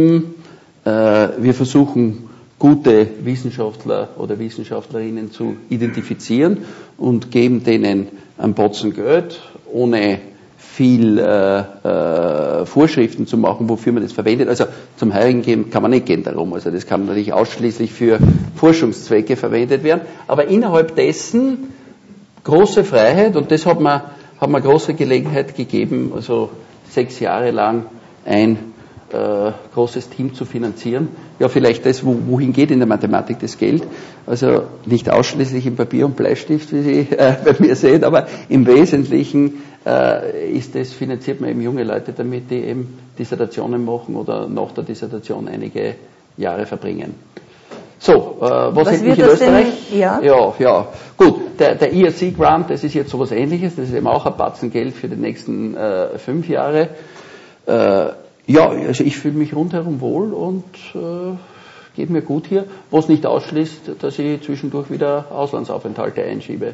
versuchen gute Wissenschaftler oder Wissenschaftlerinnen zu identifizieren und geben denen einen Batzen Geld, ohne viel Vorschriften zu machen, wofür man das verwendet. Also zum Hiring gehen kann man nicht gehen darum. Also das kann natürlich ausschließlich für Forschungszwecke verwendet werden. Aber innerhalb dessen große Freiheit, und das hat man große Gelegenheit gegeben, also 6 Jahre lang ein großes Team zu finanzieren. Ja, vielleicht das, wohin geht in der Mathematik das Geld. Also nicht ausschließlich in Papier und Bleistift, wie Sie bei mir sehen, aber im Wesentlichen finanziert man eben junge Leute damit, die eben Dissertationen machen oder nach der Dissertation einige Jahre verbringen. So, was hätte ich in Österreich? Ja. Gut, der ERC-Grant, das ist jetzt sowas Ähnliches, das ist eben auch ein Batzen Geld für die nächsten 5 Jahre. Ja, also ich fühle mich rundherum wohl und geht mir gut hier, was nicht ausschließt, dass ich zwischendurch wieder Auslandsaufenthalte einschiebe.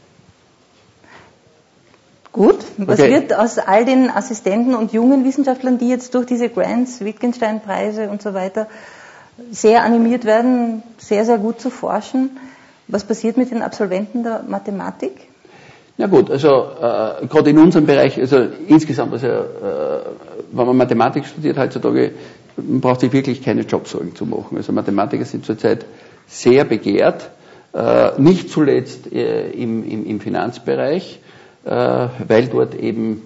Gut, was wird aus all den Assistenten und jungen Wissenschaftlern, die jetzt durch diese Grants, Wittgenstein-Preise und so weiter sehr animiert werden, sehr, sehr gut zu forschen, was passiert mit den Absolventen der Mathematik? Na gut, also gerade in unserem Bereich, also insgesamt, also wenn man Mathematik studiert heutzutage, man braucht sich wirklich keine Jobsorgen zu machen. Also Mathematiker sind zurzeit sehr begehrt, nicht zuletzt im Finanzbereich, weil dort eben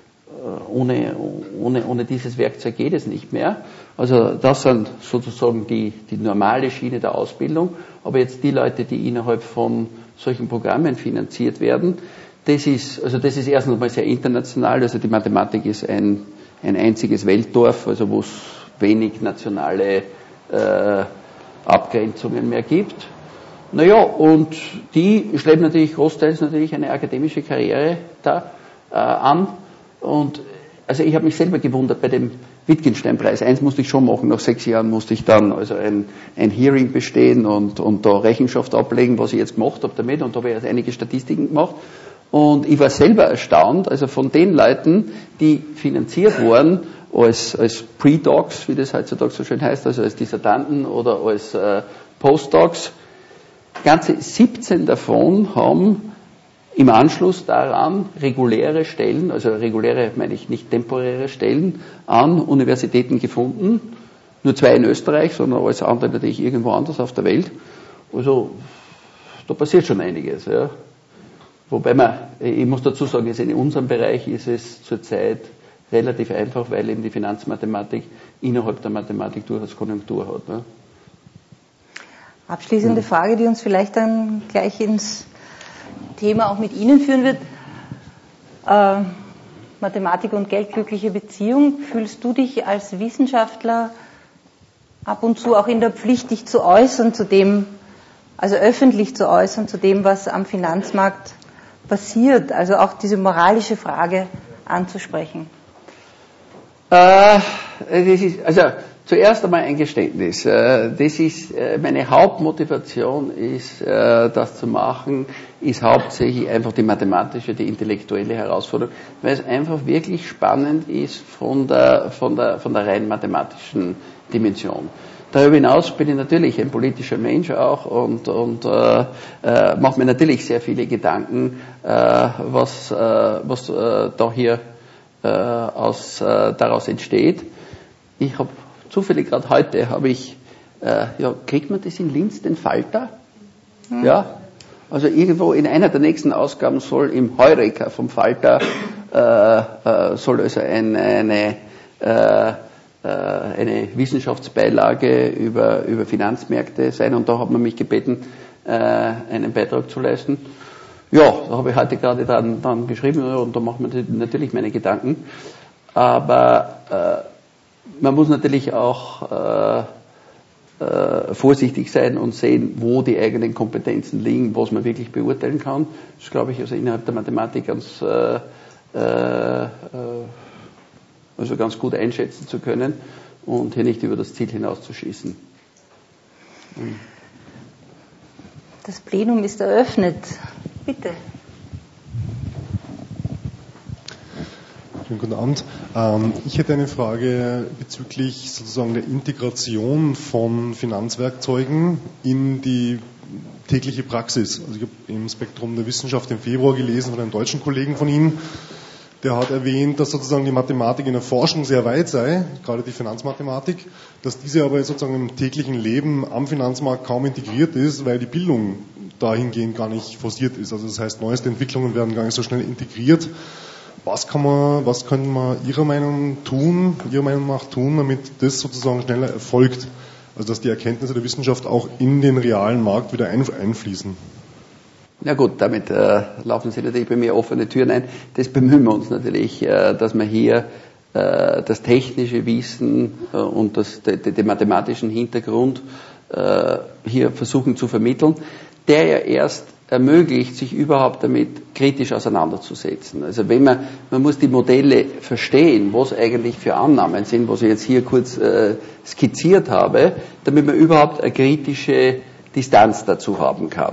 ohne dieses Werkzeug geht es nicht mehr. Also das sind sozusagen die normale Schiene der Ausbildung. Aber jetzt die Leute, die innerhalb von solchen Programmen finanziert werden, das ist erstens mal sehr international. Also die Mathematik ist ein einziges Weltdorf, also wo es wenig nationale Abgrenzungen mehr gibt. Naja, und die schleppen natürlich großteils eine akademische Karriere da an. Und also ich habe mich selber gewundert bei dem Wittgenstein-Preis. Eins musste ich schon machen, nach 6 Jahren musste ich dann also ein Hearing bestehen und da Rechenschaft ablegen, was ich jetzt gemacht habe damit, und da habe ich einige Statistiken gemacht. Und ich war selber erstaunt, also von den Leuten, die finanziert wurden als Pre-Docs, wie das heutzutage so schön heißt, also als Dissertanten oder als Postdocs, ganze 17 davon haben im Anschluss daran reguläre Stellen, also reguläre meine ich nicht temporäre Stellen, an Universitäten gefunden. Nur 2 in Österreich, sondern alles andere natürlich irgendwo anders auf der Welt. Also da passiert schon einiges. Ja. Wobei ich muss dazu sagen, in unserem Bereich ist es zurzeit relativ einfach, weil eben die Finanzmathematik innerhalb der Mathematik durchaus Konjunktur hat. Ne? Abschließende Frage, die uns vielleicht dann gleich ins Thema auch mit Ihnen führen wird. Mathematik und Geld, glückliche Beziehung. Fühlst du dich als Wissenschaftler ab und zu auch in der Pflicht, dich zu äußern zu dem, also öffentlich zu äußern zu dem, was am Finanzmarkt passiert? Also auch diese moralische Frage anzusprechen. Zuerst einmal ein Geständnis. Meine Hauptmotivation ist, das zu machen, ist hauptsächlich einfach die mathematische, die intellektuelle Herausforderung, weil es einfach wirklich spannend ist von der rein mathematischen Dimension. Darüber hinaus bin ich natürlich ein politischer Mensch auch und mache mir natürlich sehr viele Gedanken, was da hier daraus entsteht. Ich habe zufällig gerade heute kriegt man das in Linz, den Falter? Ja. Also irgendwo in einer der nächsten Ausgaben soll im Heureka vom Falter soll also eine Wissenschaftsbeilage über Finanzmärkte sein, und da hat man mich gebeten, einen Beitrag zu leisten. Ja, da habe ich heute gerade dann geschrieben und da mache ich mir natürlich meine Gedanken. Aber man muss natürlich auch vorsichtig sein und sehen, wo die eigenen Kompetenzen liegen, was man wirklich beurteilen kann. Das ist, glaube ich, also innerhalb der Mathematik ganz gut einschätzen zu können und hier nicht über das Ziel hinauszuschießen. Das Plenum ist eröffnet. Bitte. Schönen guten Abend. Ich hätte eine Frage bezüglich sozusagen der Integration von Finanzwerkzeugen in die tägliche Praxis. Also ich habe im Spektrum der Wissenschaft im Februar gelesen von einem deutschen Kollegen von Ihnen, der hat erwähnt, dass sozusagen die Mathematik in der Forschung sehr weit sei, gerade die Finanzmathematik, dass diese aber sozusagen im täglichen Leben am Finanzmarkt kaum integriert ist, weil die Bildung dahingehend gar nicht forciert ist. Also das heißt, neueste Entwicklungen werden gar nicht so schnell integriert. Was könnte man Ihrer Meinung nach tun, damit das sozusagen schneller erfolgt? Also dass die Erkenntnisse der Wissenschaft auch in den realen Markt wieder einfließen. Na gut, damit laufen Sie natürlich bei mir offene Türen ein. Das bemühen wir uns natürlich, dass wir hier das technische Wissen und den mathematischen Hintergrund hier versuchen zu vermitteln, der ja erst ermöglicht, sich überhaupt damit kritisch auseinanderzusetzen. Also man muss die Modelle verstehen, was eigentlich für Annahmen sind, was ich jetzt hier kurz skizziert habe, damit man überhaupt eine kritische Distanz dazu haben kann.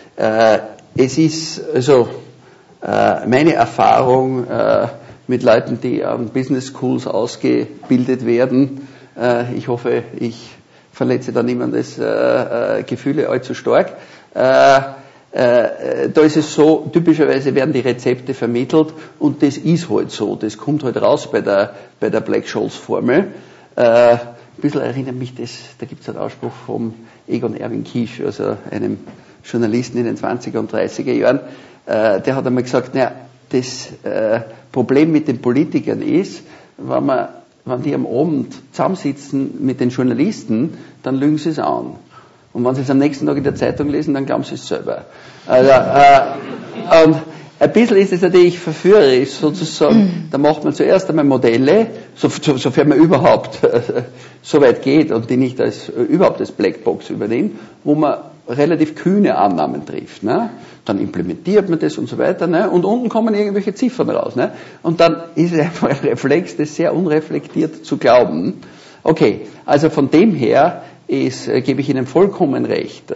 Es ist also meine Erfahrung mit Leuten, die an Business Schools ausgebildet werden. Ich hoffe, ich verletze da niemandes Gefühle allzu stark. Da ist es so, typischerweise werden die Rezepte vermittelt und das ist halt so. Das kommt halt raus bei der Black-Scholes-Formel. Ein bisschen erinnert mich das, da gibt es einen Ausspruch vom Egon Erwin Kisch, also einem Journalisten in den 20er und 30er Jahren, der hat einmal gesagt, das Problem mit den Politikern ist, wenn die am Abend zusammensitzen mit den Journalisten, dann lügen sie es an. Und wenn sie es am nächsten Tag in der Zeitung lesen, dann glauben sie es selber. Also, und ein bisschen ist es natürlich verführerisch, sozusagen, da macht man zuerst einmal Modelle, sofern man überhaupt so weit geht und die nicht überhaupt als Blackbox übernehmen, wo man relativ kühne Annahmen trifft. Ne? Dann implementiert man das und so weiter. Ne? Und unten kommen irgendwelche Ziffern raus. Ne? Und dann ist es einfach ein Reflex, das sehr unreflektiert zu glauben. Okay, also von dem her gebe ich Ihnen vollkommen recht.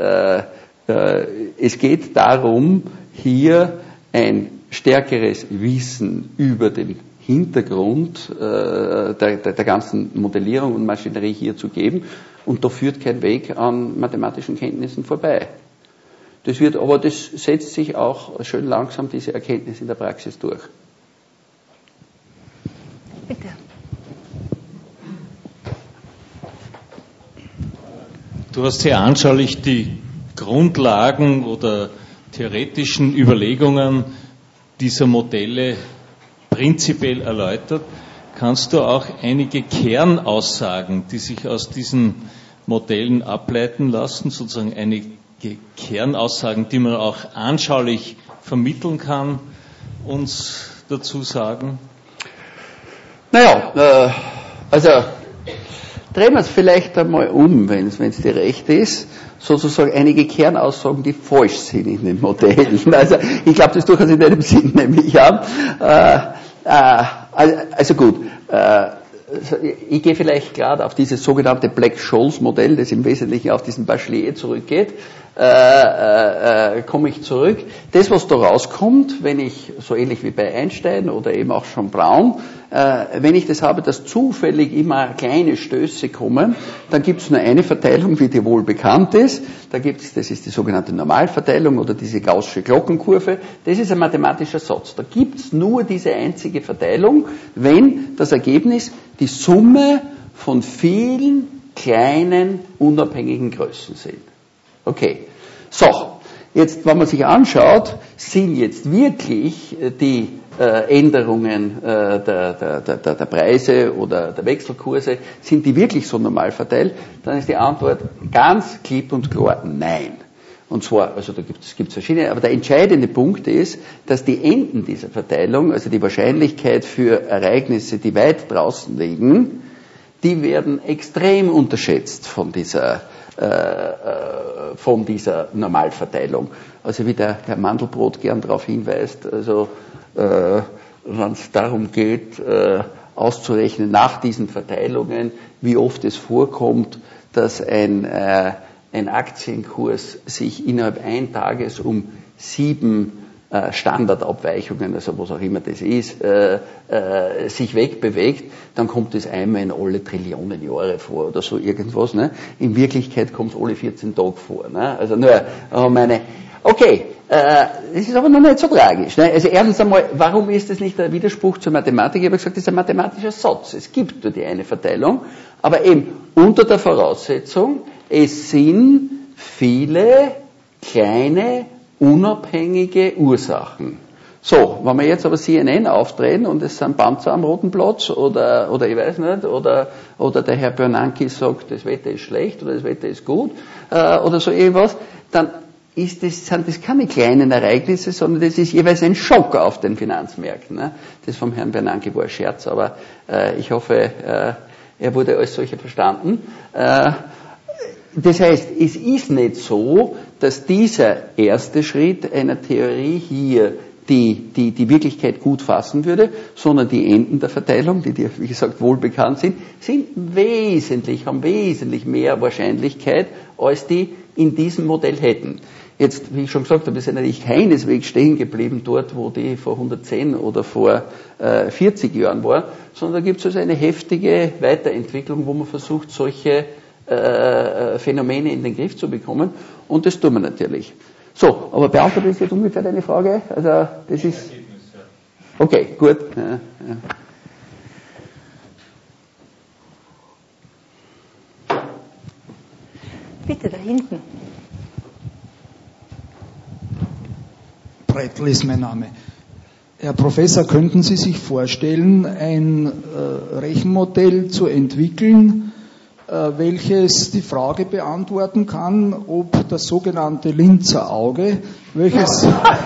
Es geht darum, hier ein stärkeres Wissen über den Hintergrund der ganzen Modellierung und Maschinerie hier zu geben. Und da führt kein Weg an mathematischen Kenntnissen vorbei. Das setzt sich auch schön langsam, diese Erkenntnis in der Praxis durch. Bitte. Du hast sehr anschaulich die Grundlagen oder theoretischen Überlegungen dieser Modelle prinzipiell erläutert. Kannst du auch einige Kernaussagen, die sich aus diesen Modellen ableiten lassen, sozusagen einige Kernaussagen, die man auch anschaulich vermitteln kann, uns dazu sagen? Naja, also drehen wir es vielleicht einmal um, wenn es dir recht ist, sozusagen einige Kernaussagen, die falsch sind in den Modellen. Also ich glaube, das durchaus in deinem Sinn, nehme ich an. Also gut, ich gehe vielleicht gerade auf dieses sogenannte Black-Scholes-Modell, das im Wesentlichen auf diesen Bachelier zurückgeht, komme ich zurück. Das, was da rauskommt, wenn ich, so ähnlich wie bei Einstein oder eben auch schon Braun, wenn ich das habe, dass zufällig immer kleine Stöße kommen, dann gibt es nur eine Verteilung, wie die wohl bekannt ist. Das ist die sogenannte Normalverteilung oder diese gaußsche Glockenkurve. Das ist ein mathematischer Satz. Da gibt es nur diese einzige Verteilung, wenn das Ergebnis die Summe von vielen kleinen, unabhängigen Größen sind. Okay. So, jetzt, wenn man sich anschaut, sind jetzt wirklich die Änderungen der Preise oder der Wechselkurse, sind die wirklich so normal verteilt? Dann ist die Antwort ganz klipp und klar nein. Und zwar, also da gibt's verschiedene, aber der entscheidende Punkt ist, dass die Enden dieser Verteilung, also die Wahrscheinlichkeit für Ereignisse, die weit draußen liegen, die werden extrem unterschätzt von dieser Normalverteilung. Also wie der Herr Mandelbrot gern darauf hinweist, also wenn es darum geht, auszurechnen nach diesen Verteilungen, wie oft es vorkommt, dass ein Aktienkurs sich innerhalb eines Tages um 7 Standardabweichungen, also was auch immer das ist, sich wegbewegt, dann kommt es einmal in alle Trillionen Jahre vor oder so irgendwas. Ne? In Wirklichkeit kommt es alle 14 Tage vor. Ne? Also nur okay, das ist aber noch nicht so tragisch. Ne? Also erstens einmal, warum ist das nicht ein Widerspruch zur Mathematik? Ich habe gesagt, das ist ein mathematischer Satz. Es gibt nur die eine Verteilung, aber eben unter der Voraussetzung, es sind viele kleine, unabhängige Ursachen. So, wenn wir jetzt aber CNN aufdrehen und es sind Panzer am Roten Platz oder ich weiß nicht, oder der Herr Bernanke sagt, das Wetter ist schlecht oder das Wetter ist gut, oder so irgendwas, dann sind das keine kleinen Ereignisse, sondern das ist jeweils ein Schock auf den Finanzmärkten. Ne? Das vom Herrn Bernanke war ein Scherz, aber ich hoffe, er wurde als solcher verstanden. Das heißt, es ist nicht so, dass dieser erste Schritt einer Theorie hier die Wirklichkeit gut fassen würde, sondern die Enden der Verteilung, die wie gesagt wohl bekannt sind, haben wesentlich mehr Wahrscheinlichkeit, als die in diesem Modell hätten. Jetzt, wie ich schon gesagt habe, wir sind natürlich keineswegs stehen geblieben dort, wo die vor 110 oder vor 40 Jahren war, sondern da gibt es also eine heftige Weiterentwicklung, wo man versucht, solche Phänomene in den Griff zu bekommen, und das tun wir natürlich. So, aber beantwortet jetzt ungefähr deine Frage? Also, das ist... Okay, gut. Ja. Bitte, da hinten. Brettl ist mein Name. Herr Professor, könnten Sie sich vorstellen, ein Rechenmodell zu entwickeln, welches die Frage beantworten kann, ob das sogenannte Linzer Auge, welches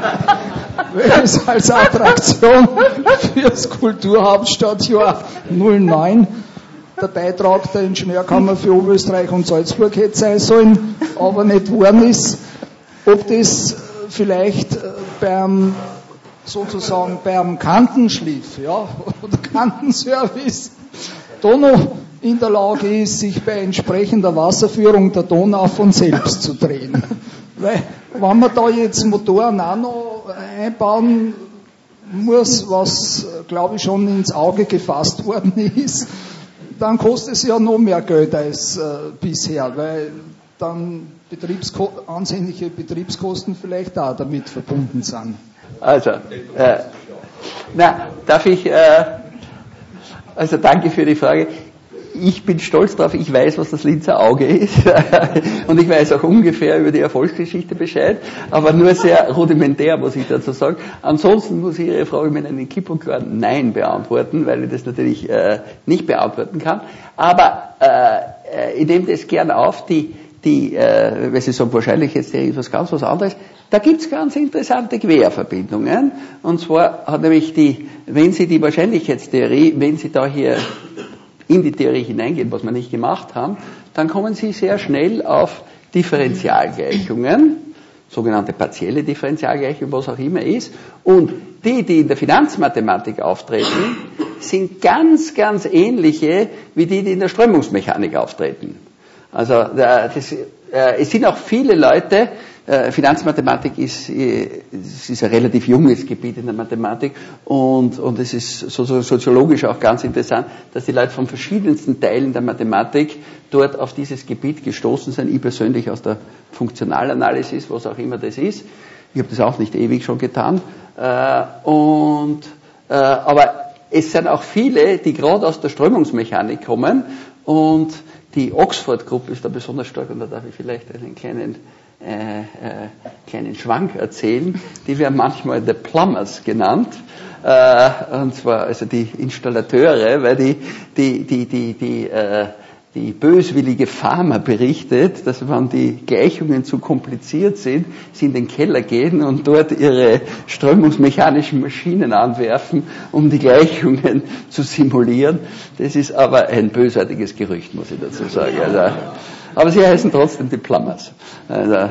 als Attraktion fürs Kulturhauptstadtjahr 09 der Beitrag der Ingenieurkammer für Oberösterreich und Salzburg hätte sein sollen, aber nicht worden ist, ob das vielleicht beim Kantenschliff, ja, oder Kantenservice da noch in der Lage ist, sich bei entsprechender Wasserführung der Donau von selbst zu drehen. Weil, wenn man da jetzt Motoren auch noch einbauen muss, was, glaube ich, schon ins Auge gefasst worden ist, dann kostet es ja noch mehr Geld als bisher, weil dann ansehnliche Betriebskosten vielleicht auch damit verbunden sind. Also, darf ich, also danke für die Frage. Ich bin stolz drauf, ich weiß, was das Linzer Auge ist und ich weiß auch ungefähr über die Erfolgsgeschichte Bescheid, aber nur sehr rudimentär, muss ich dazu sagen. Ansonsten muss ich Ihre Frage mit einem klipp und klaren Nein beantworten, weil ich das natürlich nicht beantworten kann. Aber ich nehme das gern auf, weil Sie sagen, Wahrscheinlichkeitstheorie ist was ganz was anderes. Da gibt's ganz interessante Querverbindungen. Und zwar hat nämlich wenn Sie die Wahrscheinlichkeitstheorie, wenn Sie da hier in die Theorie hineingehen, was wir nicht gemacht haben, dann kommen Sie sehr schnell auf Differentialgleichungen, sogenannte partielle Differentialgleichungen, was auch immer ist. Und die in der Finanzmathematik auftreten, sind ganz, ganz ähnliche wie die in der Strömungsmechanik auftreten. Also es sind auch viele Leute, Finanzmathematik ist ein relativ junges Gebiet in der Mathematik und es ist soziologisch auch ganz interessant, dass die Leute von verschiedensten Teilen der Mathematik dort auf dieses Gebiet gestoßen sind. Ich persönlich aus der Funktionalanalysis, was auch immer das ist. Ich habe das auch nicht ewig schon getan. Aber es sind auch viele, die gerade aus der Strömungsmechanik kommen, und die Oxford-Gruppe ist da besonders stark, und da darf ich vielleicht einen kleinen Schwank erzählen. Die werden manchmal The Plumbers genannt, und zwar also die Installateure, weil die böswillige Pharma berichtet, dass wenn die Gleichungen zu kompliziert sind, sie in den Keller gehen und dort ihre strömungsmechanischen Maschinen anwerfen, um die Gleichungen zu simulieren. Das ist aber ein bösartiges Gerücht, muss ich dazu sagen. Also, aber sie heißen trotzdem die Plumbers. Also, aber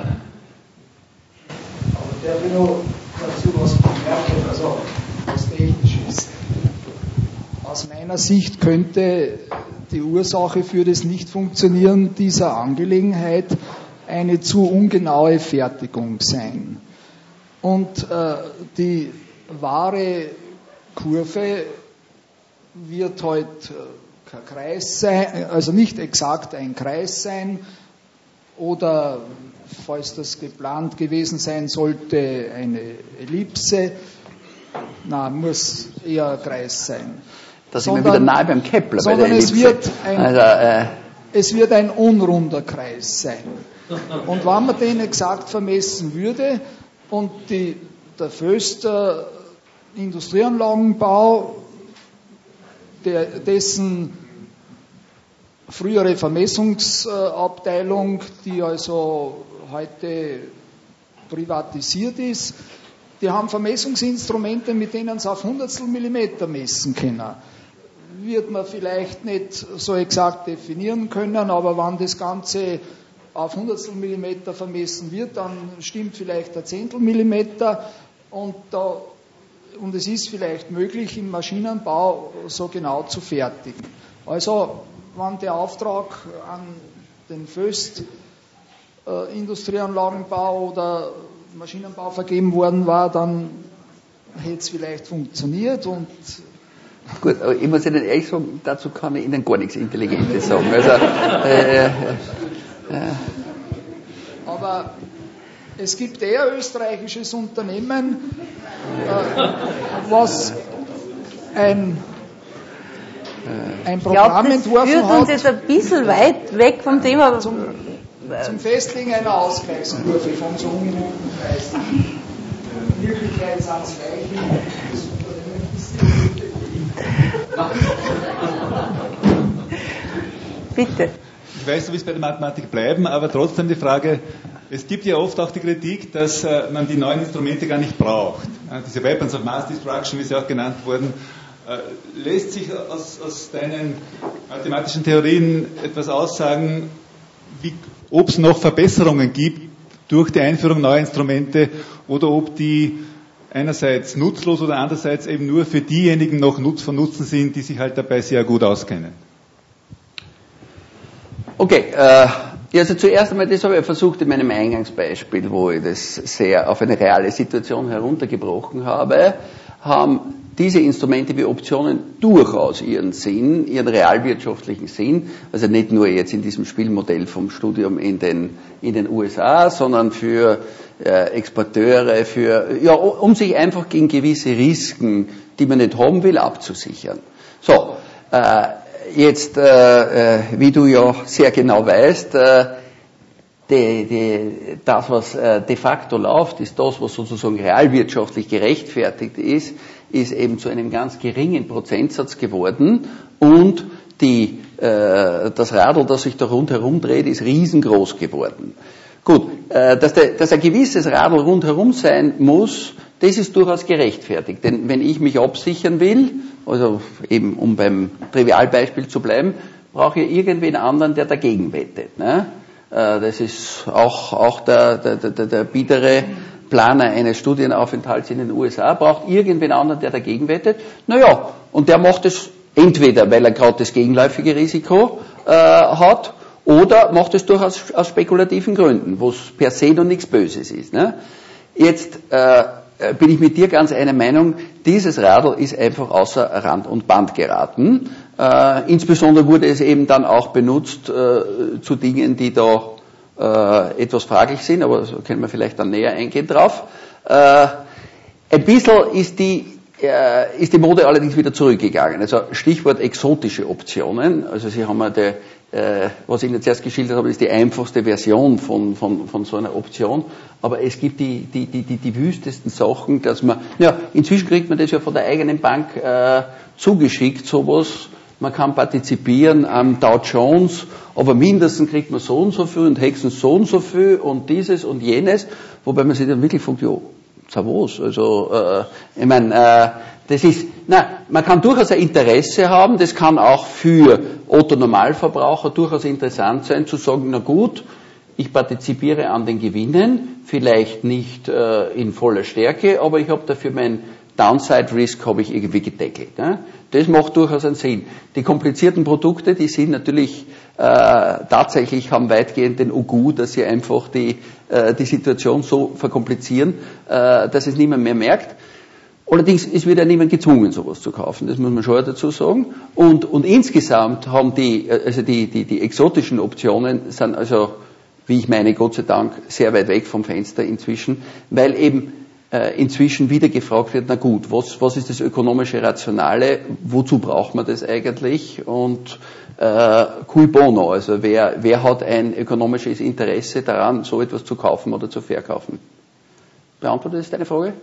der will noch dazu was bemerken, also was Technisches. Aus meiner Sicht könnte die Ursache für das Nichtfunktionieren dieser Angelegenheit eine zu ungenaue Fertigung sein. Und die wahre Kurve wird halt kein Kreis sein, also nicht exakt ein Kreis sein, oder falls das geplant gewesen sein sollte, eine Ellipse. Nein, muss eher ein Kreis sein. Da sind wir wieder nahe beim Kepler bei der Ellipse. Es wird ein unrunder Kreis sein. Und wenn man den exakt vermessen würde und der Föster Industrieanlagenbau, dessen frühere Vermessungsabteilung, die also heute privatisiert ist, die haben Vermessungsinstrumente, mit denen sie auf Hundertstel Millimeter messen können. Wird man vielleicht nicht so exakt definieren können, aber wenn das Ganze auf Hundertstel Millimeter vermessen wird, dann stimmt vielleicht ein Zehntel Millimeter und es ist vielleicht möglich, im Maschinenbau so genau zu fertigen. Also, wenn der Auftrag an den Föst Industrieanlagenbau oder Maschinenbau vergeben worden war, dann hätte es vielleicht funktioniert. Und gut, aber ich muss Ihnen ehrlich sagen, dazu kann ich Ihnen gar nichts Intelligentes sagen. Also, aber es gibt ein österreichisches Unternehmen, was ein Programm entworfen hat. Das führt uns jetzt ein bisschen weit weg vom Thema. Zum Festlegen einer Ausgleichskurve von so unrunden Kreisen. In Wirklichkeit sind es Weichen. Bitte. Ich weiß, du willst bei der Mathematik bleiben, aber trotzdem die Frage, es gibt ja oft auch die Kritik, dass man die neuen Instrumente gar nicht braucht. Diese Weapons of Mass Destruction, wie sie auch genannt wurden, lässt sich aus deinen mathematischen Theorien etwas aussagen, ob es noch Verbesserungen gibt durch die Einführung neuer Instrumente oder ob die einerseits nutzlos oder andererseits eben nur für diejenigen noch von Nutzen sind, die sich halt dabei sehr gut auskennen. Okay, also zuerst einmal, das habe ich versucht in meinem Eingangsbeispiel, wo ich das sehr auf eine reale Situation heruntergebrochen habe, haben diese Instrumente wie Optionen durchaus ihren Sinn, ihren realwirtschaftlichen Sinn, also nicht nur jetzt in diesem Spielmodell vom Studium in den USA, sondern für Exporteure, um sich einfach gegen gewisse Risiken, die man nicht haben will, abzusichern. So, jetzt, wie du ja sehr genau weißt, das, was de facto läuft, ist das, was sozusagen realwirtschaftlich gerechtfertigt ist eben zu einem ganz geringen Prozentsatz geworden und das Radl, das sich da rundherum dreht, ist riesengroß geworden. Gut, dass ein gewisses Radl rundherum sein muss, das ist durchaus gerechtfertigt. Denn wenn ich mich absichern will, also eben um beim Trivialbeispiel zu bleiben, brauche ich irgendwen anderen, der dagegen wettet. Ne? Das ist auch der biedere Planer eines Studienaufenthalts in den USA, braucht irgendwen anderen, der dagegen wettet. Naja, und der macht es entweder, weil er gerade das gegenläufige Risiko hat, oder macht es durchaus aus spekulativen Gründen, wo es per se noch nichts Böses ist. Ne? Jetzt bin ich mit dir ganz einer Meinung, dieses Radl ist einfach außer Rand und Band geraten. Insbesondere wurde es eben dann auch benutzt zu Dingen, die da etwas fraglich sind, aber so können wir vielleicht dann näher eingehen drauf. Ein bisschen ist die Mode allerdings wieder zurückgegangen. Also Stichwort exotische Optionen. Also Sie haben ja was ich Ihnen zuerst geschildert habe, ist die einfachste Version von so einer Option. Aber es gibt die wüstesten Sachen, dass inzwischen kriegt man das ja von der eigenen Bank zugeschickt, sowas man kann partizipieren am Dow Jones, aber mindestens kriegt man so und so viel und höchstens so und so viel und dieses und jenes, wobei man sich dann wirklich fragt, ja, was? Also, ich meine, man kann durchaus ein Interesse haben, das kann auch für Otto-Normalverbraucher durchaus interessant sein, zu sagen, na gut, ich partizipiere an den Gewinnen, vielleicht nicht in voller Stärke, aber ich habe dafür meinen Downside-Risk habe ich irgendwie gedeckelt. Ne? Das macht durchaus einen Sinn. Die komplizierten Produkte, die sind natürlich tatsächlich, haben weitgehend den Ugu, dass sie einfach die Situation so verkomplizieren, dass es niemand mehr merkt. Allerdings, es wird ja niemand gezwungen, sowas zu kaufen, das muss man schon dazu sagen. Und insgesamt haben die exotischen Optionen sind also, wie ich meine, Gott sei Dank, sehr weit weg vom Fenster inzwischen, weil eben inzwischen wieder gefragt wird, na gut, was ist das ökonomische Rationale, wozu braucht man das eigentlich und cui bono, also wer hat ein ökonomisches Interesse daran, so etwas zu kaufen oder zu verkaufen? Beantwortet das deine Frage?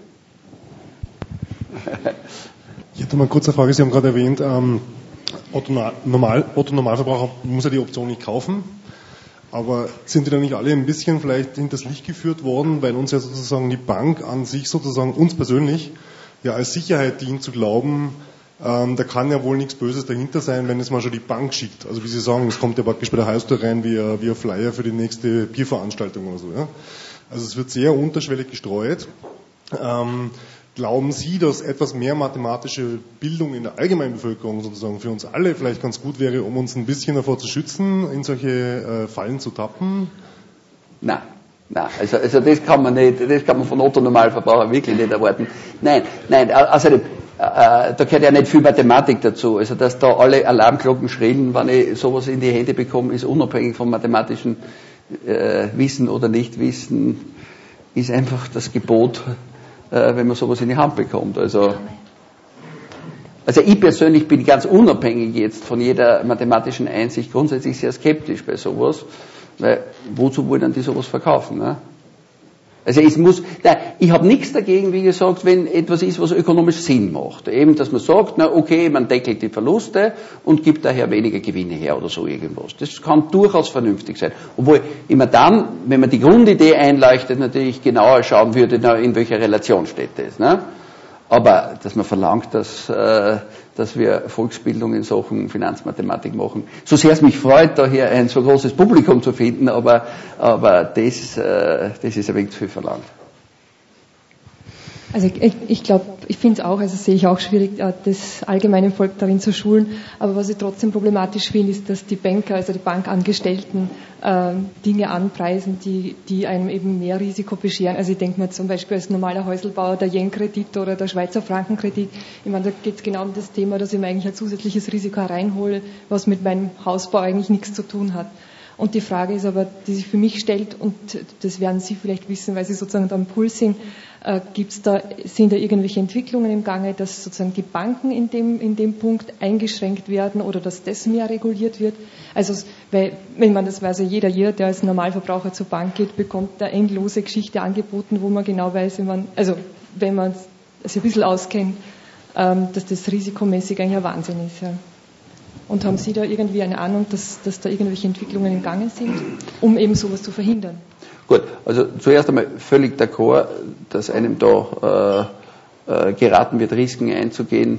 Ich hätte mal eine kurze Frage, Sie haben gerade erwähnt, Otto-Normalverbraucher muss ja die Option nicht kaufen. Aber sind die da nicht alle ein bisschen vielleicht hinters Licht geführt worden, weil uns ja sozusagen die Bank an sich sozusagen, uns persönlich, ja als Sicherheit dient zu glauben, da kann ja wohl nichts Böses dahinter sein, wenn es mal schon die Bank schickt. Also wie Sie sagen, es kommt ja praktisch bei der Haustür rein wie ein Flyer für die nächste Bierveranstaltung oder so. Ja? Also es wird sehr unterschwellig gestreut. Glauben Sie, dass etwas mehr mathematische Bildung in der allgemeinen Bevölkerung sozusagen für uns alle vielleicht ganz gut wäre, um uns ein bisschen davor zu schützen, in solche Fallen zu tappen? Nein, also das kann man von Otto-Normalverbraucher wirklich nicht erwarten. Nein, außerdem, da gehört ja nicht viel Mathematik dazu. Also dass da alle Alarmglocken schrillen, wenn ich sowas in die Hände bekomme, ist unabhängig vom mathematischen Wissen oder Nichtwissen, ist einfach das Gebot, wenn man sowas in die Hand bekommt. Also ich persönlich bin ganz unabhängig jetzt von jeder mathematischen Einsicht grundsätzlich sehr skeptisch bei sowas, weil wozu wollen dann die sowas verkaufen? Ne? Also ich habe nichts dagegen, wie gesagt, wenn etwas ist, was ökonomisch Sinn macht. Eben, dass man sagt, na okay, man deckelt die Verluste und gibt daher weniger Gewinne her oder so irgendwas. Das kann durchaus vernünftig sein. Obwohl immer dann, wenn man die Grundidee einleuchtet, natürlich genauer schauen würde, in welcher Relation steht das. Ne? Aber dass man verlangt, dass wir Volksbildung in Sachen Finanzmathematik machen. So sehr es mich freut, da hier ein so großes Publikum zu finden, aber das ist ein wenig zu viel verlangt. Also ich glaube, ich finde es auch, also sehe ich auch schwierig, das allgemeine Volk darin zu schulen. Aber was ich trotzdem problematisch finde, ist, dass die Banker, also die Bankangestellten, Dinge anpreisen, die einem eben mehr Risiko bescheren. Also ich denke mir zum Beispiel als normaler Häuselbauer der Yen-Kredit oder der Schweizer Franken-Kredit. Ich meine, da geht es genau um das Thema, dass ich mir eigentlich ein zusätzliches Risiko hereinhole, was mit meinem Hausbau eigentlich nichts zu tun hat. Und die Frage ist aber, die sich für mich stellt, und das werden Sie vielleicht wissen, weil Sie sozusagen da am Puls sind, sind da irgendwelche Entwicklungen im Gange, dass sozusagen die Banken in dem Punkt eingeschränkt werden oder dass das mehr reguliert wird? Also, weil, wenn man das weiß, also jeder, der als Normalverbraucher zur Bank geht, bekommt eine endlose Geschichte angeboten, wo man genau weiß, wenn man sich ein bisschen auskennt, dass das risikomäßig eigentlich ein Wahnsinn ist. Ja. Und haben Sie da irgendwie eine Ahnung, dass da irgendwelche Entwicklungen im Gange sind, um eben sowas zu verhindern? Gut, also zuerst einmal völlig d'accord, dass einem da geraten wird, Risiken einzugehen,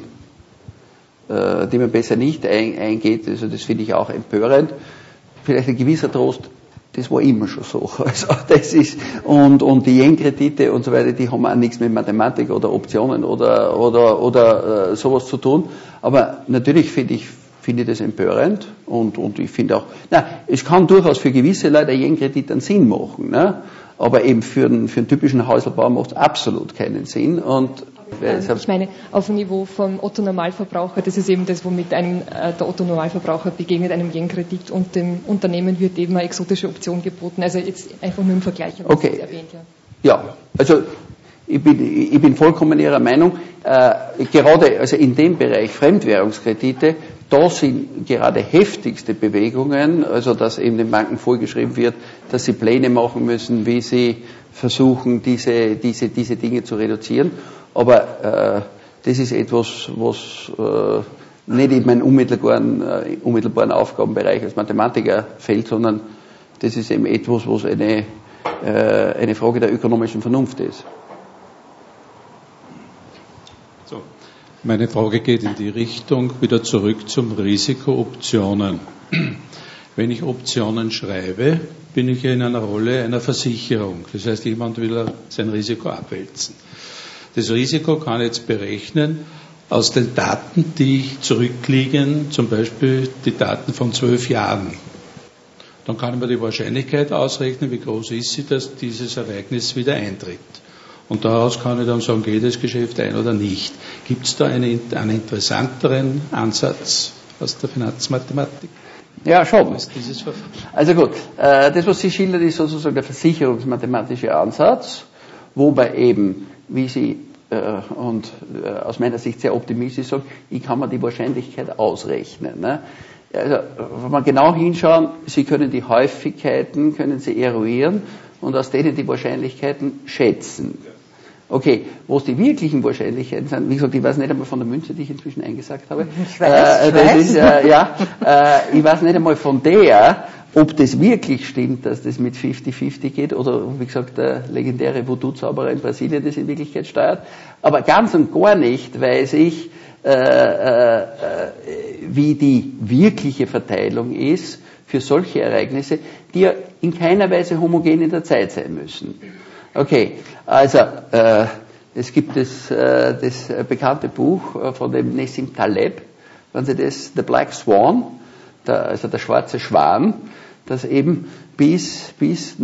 die man besser nicht eingeht. Also das finde ich auch empörend. Vielleicht ein gewisser Trost, das war immer schon so. Also das ist, und die Yen-Kredite und so weiter, die haben auch nichts mit Mathematik oder Optionen oder sowas zu tun. Aber natürlich finde ich das empörend und ich finde auch, es kann durchaus für gewisse Leute ein Yen-Kredit einen Sinn machen, ne? Aber eben für einen typischen Häuselbauer macht es absolut keinen Sinn. Und ich meine, auf dem Niveau vom Otto-Normalverbraucher, das ist eben das, womit der Otto-Normalverbraucher begegnet einem Yen-Kredit, und dem Unternehmen wird eben eine exotische Option geboten. Also jetzt einfach nur im Vergleich, habe ich das erwähnt. Ja, also ich bin vollkommen Ihrer Meinung. Gerade also in dem Bereich Fremdwährungskredite, da sind gerade heftigste Bewegungen, also dass eben den Banken vorgeschrieben wird, dass sie Pläne machen müssen, wie sie versuchen, diese Dinge zu reduzieren. Aber das ist etwas, was nicht in meinen unmittelbaren Aufgabenbereich als Mathematiker fällt, sondern das ist eben etwas, was eine Frage der ökonomischen Vernunft ist. So. Meine Frage geht in die Richtung, wieder zurück zum Risikooptionen. Wenn ich Optionen schreibe, bin ich ja in einer Rolle einer Versicherung. Das heißt, jemand will sein Risiko abwälzen. Das Risiko kann ich jetzt berechnen aus den Daten, die zurückliegen, zum Beispiel die Daten von 12 Jahren. Dann kann ich mir die Wahrscheinlichkeit ausrechnen, wie groß ist sie, dass dieses Ereignis wieder eintritt. Und daraus kann ich dann sagen, geht das Geschäft ein oder nicht. Gibt es da einen interessanteren Ansatz aus der Finanzmathematik? Ja, schon. Also gut, das, was Sie schildern, ist sozusagen der versicherungsmathematische Ansatz, wobei eben, wie Sie aus meiner Sicht sehr optimistisch sagen, ich kann mir die Wahrscheinlichkeit ausrechnen. Ne? Also, wenn wir genau hinschauen, Sie können die Häufigkeiten, können Sie eruieren und aus denen die Wahrscheinlichkeiten schätzen. Okay, wo es die wirklichen Wahrscheinlichkeiten sind, wie gesagt, ich weiß nicht einmal von der Münze, die ich inzwischen eingesagt habe. Ich weiß nicht einmal von der, ob das wirklich stimmt, dass das mit 50-50 geht, oder wie gesagt, der legendäre Voodoo-Zauberer in Brasilien das in Wirklichkeit steuert. Aber ganz und gar nicht weiß ich, wie die wirkliche Verteilung ist für solche Ereignisse, die ja in keiner Weise homogen in der Zeit sein müssen. Okay, also es gibt das bekannte Buch von dem Nassim Taleb, wenn Sie das, The Black Swan, also der schwarze Schwan, das eben bis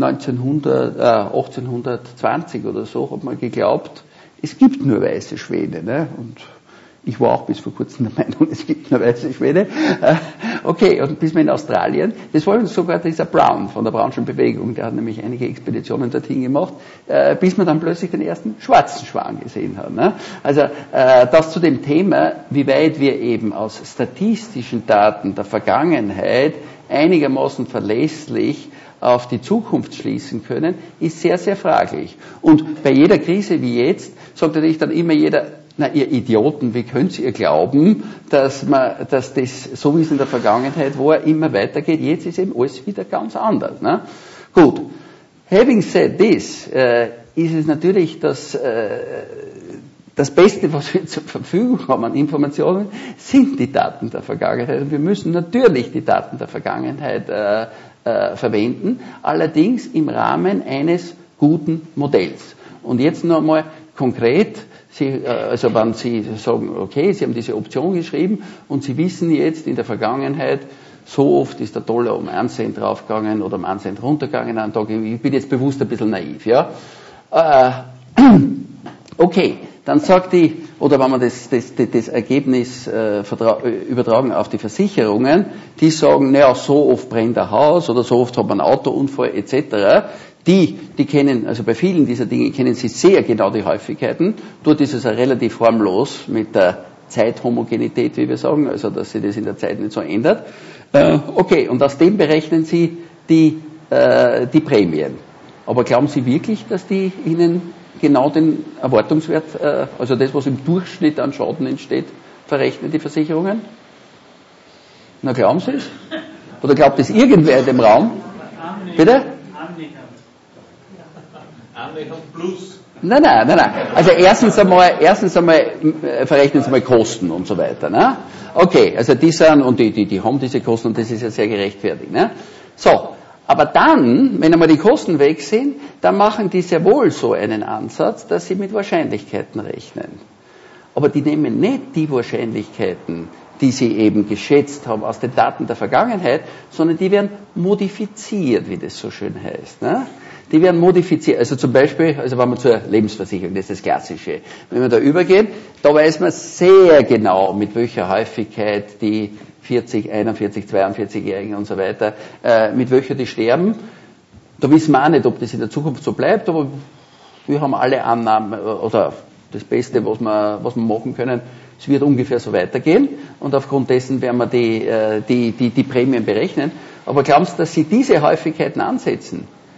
1820 oder so hat man geglaubt, es gibt nur weiße Schwäne, ne? Und ich war auch bis vor kurzem der Meinung, es gibt nur weiße Schwäne. Okay, und bis wir in Australien, das war sogar dieser Brown von der Brownschen Bewegung, der hat nämlich einige Expeditionen dorthin gemacht, bis wir dann plötzlich den ersten schwarzen Schwan gesehen haben. Ne? Also das zu dem Thema, wie weit wir eben aus statistischen Daten der Vergangenheit einigermaßen verlässlich auf die Zukunft schließen können, ist sehr, sehr fraglich. Und bei jeder Krise wie jetzt sagt natürlich dann immer jeder, na, ihr Idioten, wie könnt ihr glauben, dass das, so wie es in der Vergangenheit war, immer weitergeht? Jetzt ist eben alles wieder ganz anders. Ne? Gut. Having said this, ist es natürlich das Beste, was wir zur Verfügung haben an Informationen, sind die Daten der Vergangenheit. Und wir müssen natürlich die Daten der Vergangenheit verwenden, allerdings im Rahmen eines guten Modells. Und jetzt nochmal konkret, also wenn Sie sagen, okay, Sie haben diese Option geschrieben und Sie wissen jetzt in der Vergangenheit, so oft ist der Dollar um 1 Cent draufgegangen oder um 1 Cent runtergegangen an Tag. Ich bin jetzt bewusst ein bisschen naiv, ja. Okay, dann sagt die, oder wenn wir das Ergebnis übertragen auf die Versicherungen, die sagen, naja, so oft brennt ein Haus oder so oft hat man einen Autounfall etc., die kennen, also bei vielen dieser Dinge kennen sie sehr genau die Häufigkeiten. Dort ist es ja relativ harmlos mit der Zeithomogenität, wie wir sagen, also dass sich das in der Zeit nicht so ändert. Okay, und aus dem berechnen sie die Prämien. Aber glauben Sie wirklich, dass die Ihnen genau den Erwartungswert, also das, was im Durchschnitt an Schaden entsteht, verrechnen die Versicherungen? Na, glauben Sie es? Oder glaubt es irgendwer in dem Raum? Bitte? Annähernd plus. Nein. Also erstens einmal verrechnen Sie mal Kosten und so weiter. Ne? Okay, also die sind, und die haben diese Kosten und das ist ja sehr gerechtfertigt. Ne? So, aber dann, wenn einmal die Kosten weg sind, dann machen die sehr wohl so einen Ansatz, dass sie mit Wahrscheinlichkeiten rechnen. Aber die nehmen nicht die Wahrscheinlichkeiten, die sie eben geschätzt haben aus den Daten der Vergangenheit, sondern die werden modifiziert, wie das so schön heißt. Ne? Die werden modifiziert. Also zum Beispiel, also wenn man zur Lebensversicherung, das ist das Klassische. Wenn wir da übergehen, da weiß man sehr genau, mit welcher Häufigkeit die 40, 41, 42-Jährigen und so weiter, mit welcher die sterben. Da wissen wir auch nicht, ob das in der Zukunft so bleibt, aber wir haben alle Annahmen, oder das Beste, was wir machen können, es wird ungefähr so weitergehen und aufgrund dessen werden wir die Prämien berechnen. Aber glauben Sie, dass Sie diese Häufigkeiten ansetzen?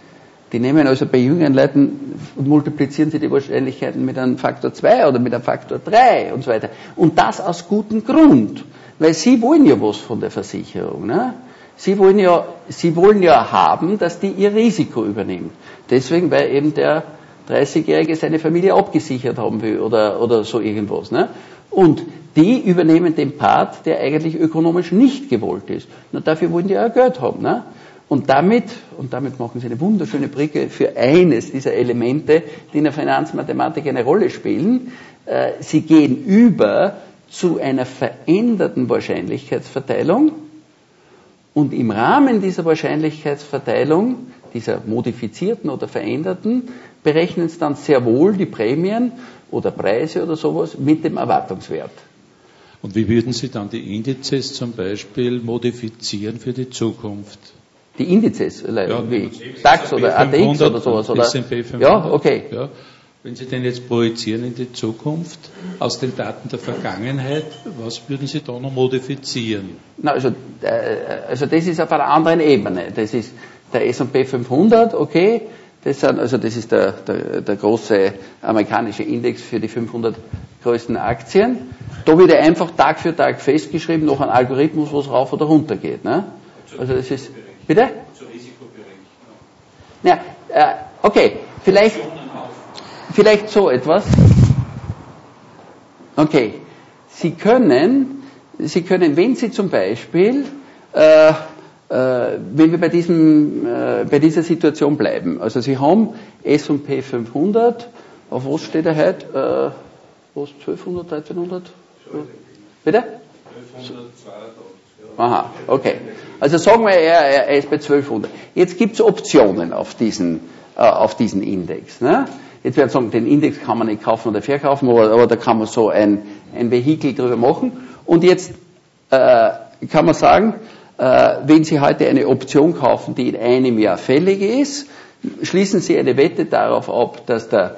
Die nehmen also bei jüngeren Leuten und multiplizieren sie die Wahrscheinlichkeiten mit einem Faktor 2 oder mit einem Faktor 3 und so weiter. Und das aus gutem Grund, weil sie wollen ja was von der Versicherung. Ne? Sie wollen ja haben, dass die ihr Risiko übernimmt. Deswegen, weil eben der 30-Jährige seine Familie abgesichert haben will oder so irgendwas. Ne? Und die übernehmen den Part, der eigentlich ökonomisch nicht gewollt ist. Nur dafür wollen die auch Geld haben. Ne? Und damit machen sie eine wunderschöne Brücke für eines dieser Elemente, die in der Finanzmathematik eine Rolle spielen. Sie gehen über zu einer veränderten Wahrscheinlichkeitsverteilung und im Rahmen dieser Wahrscheinlichkeitsverteilung, dieser modifizierten oder veränderten, berechnen sie dann sehr wohl die Prämien oder Preise oder sowas mit dem Erwartungswert. Und wie würden Sie dann die Indizes zum Beispiel modifizieren für die Zukunft? Die Indizes, wie DAX oder ATX oder sowas, oder? S&P 500. Ja, okay. Ja. Wenn Sie den jetzt projizieren in die Zukunft, aus den Daten der Vergangenheit, was würden Sie da noch modifizieren? Na, also das ist auf einer anderen Ebene. Das ist der S&P 500, okay. Das ist der große amerikanische Index für die 500 größten Aktien. Da wird einfach Tag für Tag festgeschrieben, noch ein Algorithmus, was rauf oder runter geht. Ne? Also das ist, bitte? Zur Risikoberechnung. Ja, okay, vielleicht so etwas. Okay, Sie können, wenn Sie zum Beispiel, wenn wir bei dieser Situation bleiben, also Sie haben S&P 500, auf was steht er heute? Was, 1200, 1300? Bitte? 1282. Aha, okay. Also sagen wir, er ist bei 1200. Jetzt gibt es Optionen auf diesen Index. Ne? Jetzt werden Sie sagen, den Index kann man nicht kaufen oder verkaufen, aber da kann man so ein Vehikel drüber machen. Und jetzt kann man sagen, wenn Sie heute eine Option kaufen, die in einem Jahr fällig ist, schließen Sie eine Wette darauf ab, dass der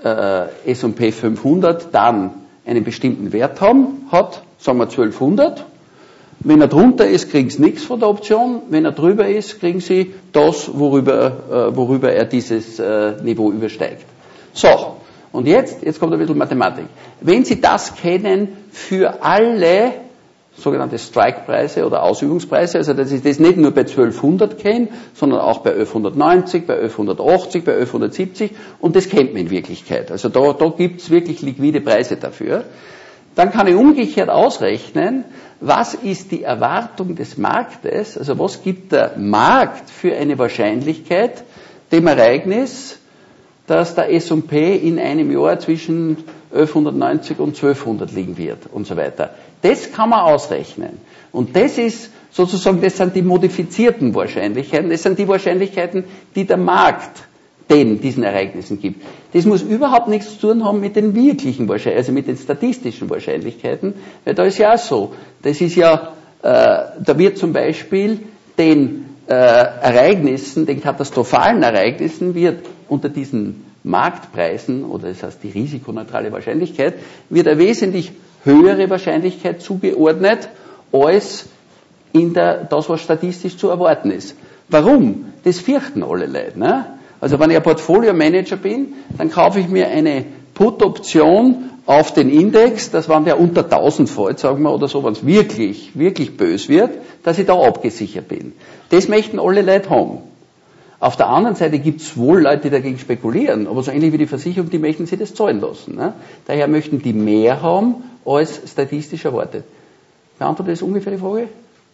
S&P 500 dann einen bestimmten Wert hat, sagen wir 1200. Wenn er drunter ist, kriegen Sie nichts von der Option. Wenn er drüber ist, kriegen Sie das, worüber er dieses Niveau übersteigt. So, und jetzt kommt ein bisschen Mathematik. Wenn Sie das kennen für alle sogenannte Strike-Preise oder Ausübungspreise, also dass ich das nicht nur bei 1200 kenne, sondern auch bei 1190, bei 1180, bei 1170 und das kennt man in Wirklichkeit. Also da gibt es wirklich liquide Preise dafür. Dann kann ich umgekehrt ausrechnen, was ist die Erwartung des Marktes, also was gibt der Markt für eine Wahrscheinlichkeit dem Ereignis, dass der S&P in einem Jahr zwischen 1190 und 1200 liegen wird und so weiter. Das kann man ausrechnen. Und das ist sozusagen, das sind die modifizierten Wahrscheinlichkeiten, das sind die Wahrscheinlichkeiten, die der Markt diesen Ereignissen gibt. Das muss überhaupt nichts zu tun haben mit den wirklichen Wahrscheinlichkeiten, also mit den statistischen Wahrscheinlichkeiten, weil da ist ja auch so. Das ist ja, da wird zum Beispiel den Ereignissen, den katastrophalen Ereignissen wird unter diesen Marktpreisen, oder das heißt die risikoneutrale Wahrscheinlichkeit, wird eine wesentlich höhere Wahrscheinlichkeit zugeordnet, als das, was statistisch zu erwarten ist. Warum? Das fürchten alle Leute. Ne? Also wenn ich ein Portfolio-Manager bin, dann kaufe ich mir eine Put-Option auf den Index, dass wenn der unter 1000 fällt, sagen wir, oder so, wenn es wirklich, wirklich böse wird, dass ich da abgesichert bin. Das möchten alle Leute haben. Auf der anderen Seite gibt es wohl Leute, die dagegen spekulieren, aber so ähnlich wie die Versicherung, die möchten sich das zahlen lassen. Ne? Daher möchten die mehr haben, als statistisch erwartet. Beantwortet das ungefähr die Frage?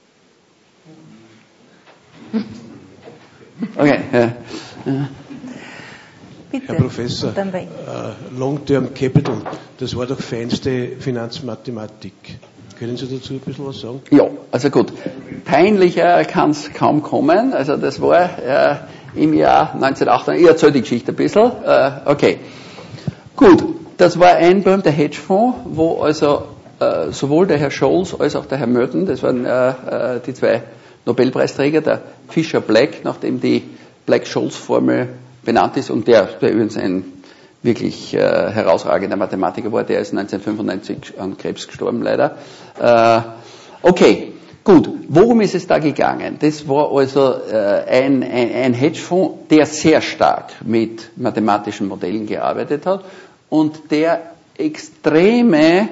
Okay. Ja. Bitte. Herr Professor, Long-Term Capital, das war doch feinste Finanzmathematik. Können Sie dazu ein bisschen was sagen? Ja, also gut. Peinlicher kann es kaum kommen. Also das war im Jahr 1998, ich erzähle die Geschichte ein bisschen. Okay. Gut, das war ein berühmter Hedgefonds, wo also sowohl der Herr Scholz als auch der Herr Merton, das waren die zwei Nobelpreisträger, der Fisher Black, nachdem die Black-Scholes-Formel benannt ist und der übrigens ein wirklich herausragender Mathematiker war, der ist 1995 an Krebs gestorben leider. Okay, Gut, worum ist es da gegangen? Das war also ein Hedgefonds, der sehr stark mit mathematischen Modellen gearbeitet hat und der extreme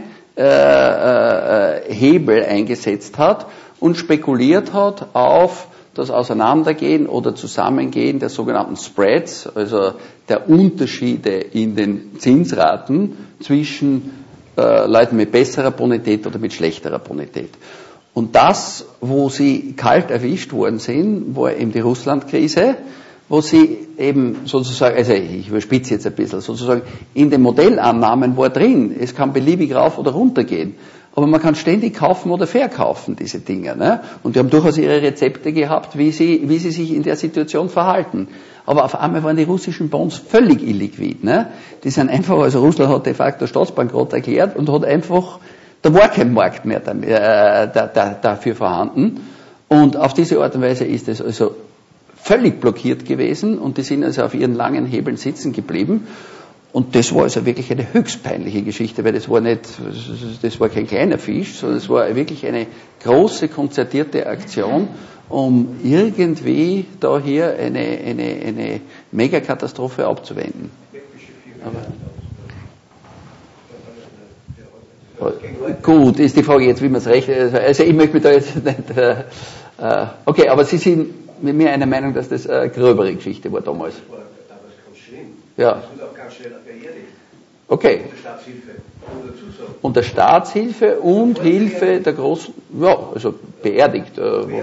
Hebel eingesetzt hat und spekuliert hat auf das Auseinandergehen oder Zusammengehen der sogenannten Spreads, also der Unterschiede in den Zinsraten zwischen Leuten mit besserer Bonität oder mit schlechterer Bonität. Und das, wo sie kalt erwischt worden sind, war eben die Russland-Krise, wo sie eben sozusagen, also ich überspitze jetzt ein bisschen, sozusagen in den Modellannahmen war drin, es kann beliebig rauf oder runter gehen. Aber man kann ständig kaufen oder verkaufen, diese Dinge. Ne? Und die haben durchaus ihre Rezepte gehabt, wie sie sich in der Situation verhalten. Aber auf einmal waren die russischen Bonds völlig illiquid. Ne? Die sind einfach, also Russland hat de facto Staatsbankrott erklärt und hat einfach, da war kein Markt mehr dafür vorhanden. Und auf diese Art und Weise ist es also völlig blockiert gewesen und die sind also auf ihren langen Hebeln sitzen geblieben. Und das war also wirklich eine höchst peinliche Geschichte, weil das war kein kleiner Fisch, sondern es war wirklich eine große, konzertierte Aktion, um irgendwie da hier eine Megakatastrophe abzuwenden. Aber, gut, ist die Frage jetzt, wie man es rechnet. Also ich möchte mich da jetzt nicht... okay, aber Sie sind mit mir einer Meinung, dass das eine gröbere Geschichte war damals. Das war damals ganz schlimm. Ja. Das wird auch ganz schnell beerdigt. Okay. Unter Staatshilfe und Hilfe der großen, ja, also beerdigt.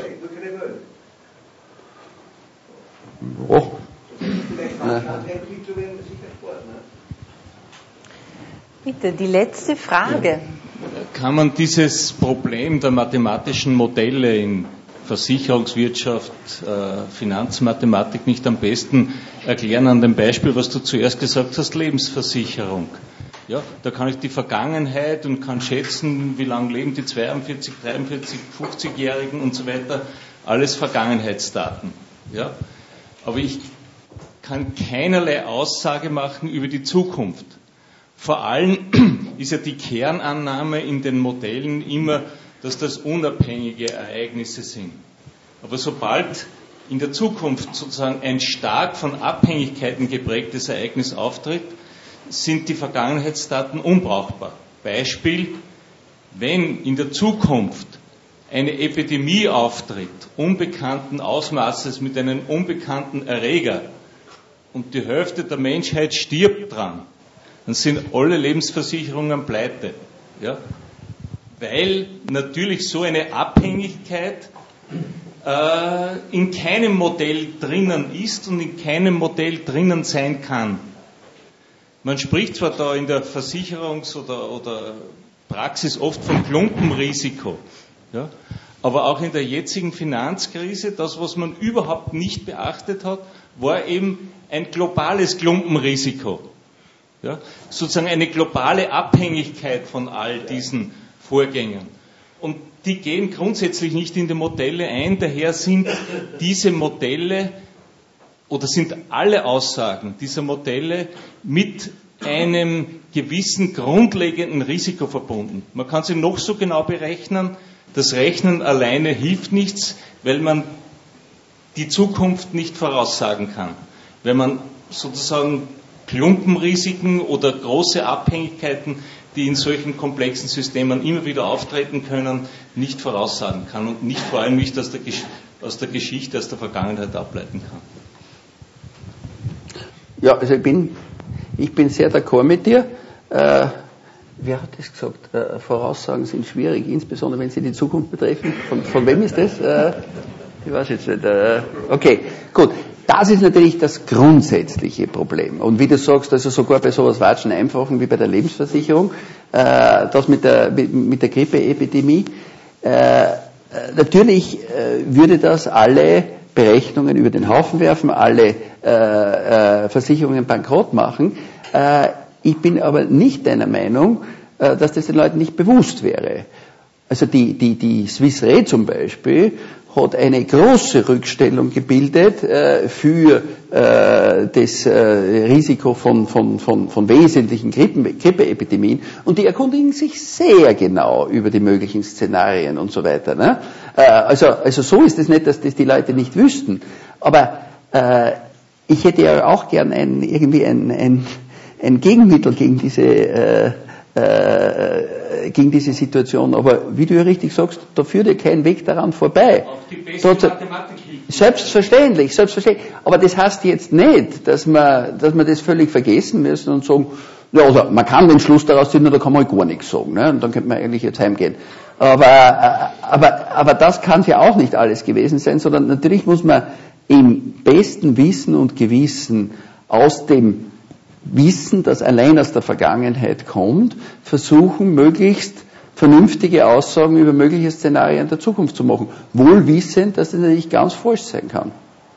Bitte, die letzte Frage. Kann man dieses Problem der mathematischen Modelle in Versicherungswirtschaft, Finanzmathematik nicht am besten erklären an dem Beispiel, was du zuerst gesagt hast, Lebensversicherung. Ja, da kann ich die Vergangenheit und kann schätzen, wie lange leben die 42, 43, 50-Jährigen und so weiter, alles Vergangenheitsdaten. Ja, aber ich kann keinerlei Aussage machen über die Zukunft. Vor allem ist ja die Kernannahme in den Modellen immer, dass das unabhängige Ereignisse sind. Aber sobald in der Zukunft sozusagen ein stark von Abhängigkeiten geprägtes Ereignis auftritt, sind die Vergangenheitsdaten unbrauchbar. Beispiel, wenn in der Zukunft eine Epidemie auftritt, unbekannten Ausmaßes mit einem unbekannten Erreger und die Hälfte der Menschheit stirbt dran, dann sind alle Lebensversicherungen pleite. Ja? Weil natürlich so eine Abhängigkeit in keinem Modell drinnen ist und in keinem Modell drinnen sein kann. Man spricht zwar da in der Versicherungs- oder Praxis oft von Klumpenrisiko, ja, aber auch in der jetzigen Finanzkrise, das, was man überhaupt nicht beachtet hat, war eben ein globales Klumpenrisiko. Ja, sozusagen eine globale Abhängigkeit von all diesen Vorgängen. Und die gehen grundsätzlich nicht in die Modelle ein, daher sind diese Modelle oder sind alle Aussagen dieser Modelle mit einem gewissen grundlegenden Risiko verbunden. Man kann sie noch so genau berechnen, das Rechnen alleine hilft nichts, weil man die Zukunft nicht voraussagen kann. Wenn man sozusagen Klumpenrisiken oder große Abhängigkeiten, die in solchen komplexen Systemen immer wieder auftreten können, nicht voraussagen kann und nicht vor allem nicht aus der Geschichte, aus der Vergangenheit ableiten kann. Ja, also ich bin sehr d'accord mit dir. Wer hat das gesagt? Voraussagen sind schwierig, insbesondere wenn sie die Zukunft betreffen. Von wem ist das? Ich weiß jetzt nicht. Okay, gut. Das ist natürlich das grundsätzliche Problem. Und wie du sagst, also sogar bei sowas Watschen einfachen wie bei der Lebensversicherung, das mit der Grippeepidemie, natürlich würde das alle Berechnungen über den Haufen werfen, alle Versicherungen bankrott machen. Ich bin aber nicht deiner Meinung, dass das den Leuten nicht bewusst wäre. Also die Swiss Re zum Beispiel hat eine große Rückstellung gebildet für das Risiko von wesentlichen Grippeepidemien, und die erkundigen sich sehr genau über die möglichen Szenarien und so weiter. Ne? Also so ist es nicht, dass das die Leute nicht wüssten. Aber ich hätte ja auch gern irgendwie ein Gegenmittel gegen diese Situation. Aber wie du ja richtig sagst, da führt ja kein Weg daran vorbei. Auf die beste Mathematik liegt. Selbstverständlich. Aber das heißt jetzt nicht, dass wir das völlig vergessen müssen und sagen, ja, also man kann den Schluss daraus ziehen, da kann man halt gar nichts sagen, ne? Und dann könnte man eigentlich jetzt heimgehen. Aber das kann ja auch nicht alles gewesen sein, sondern natürlich muss man im besten Wissen und Gewissen aus dem Wissen, das allein aus der Vergangenheit kommt, versuchen, möglichst vernünftige Aussagen über mögliche Szenarien der Zukunft zu machen. Wohl wissend, dass das natürlich ganz falsch sein kann.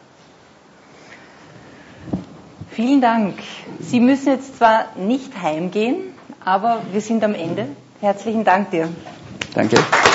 Vielen Dank. Sie müssen jetzt zwar nicht heimgehen, aber wir sind am Ende. Herzlichen Dank dir. Danke.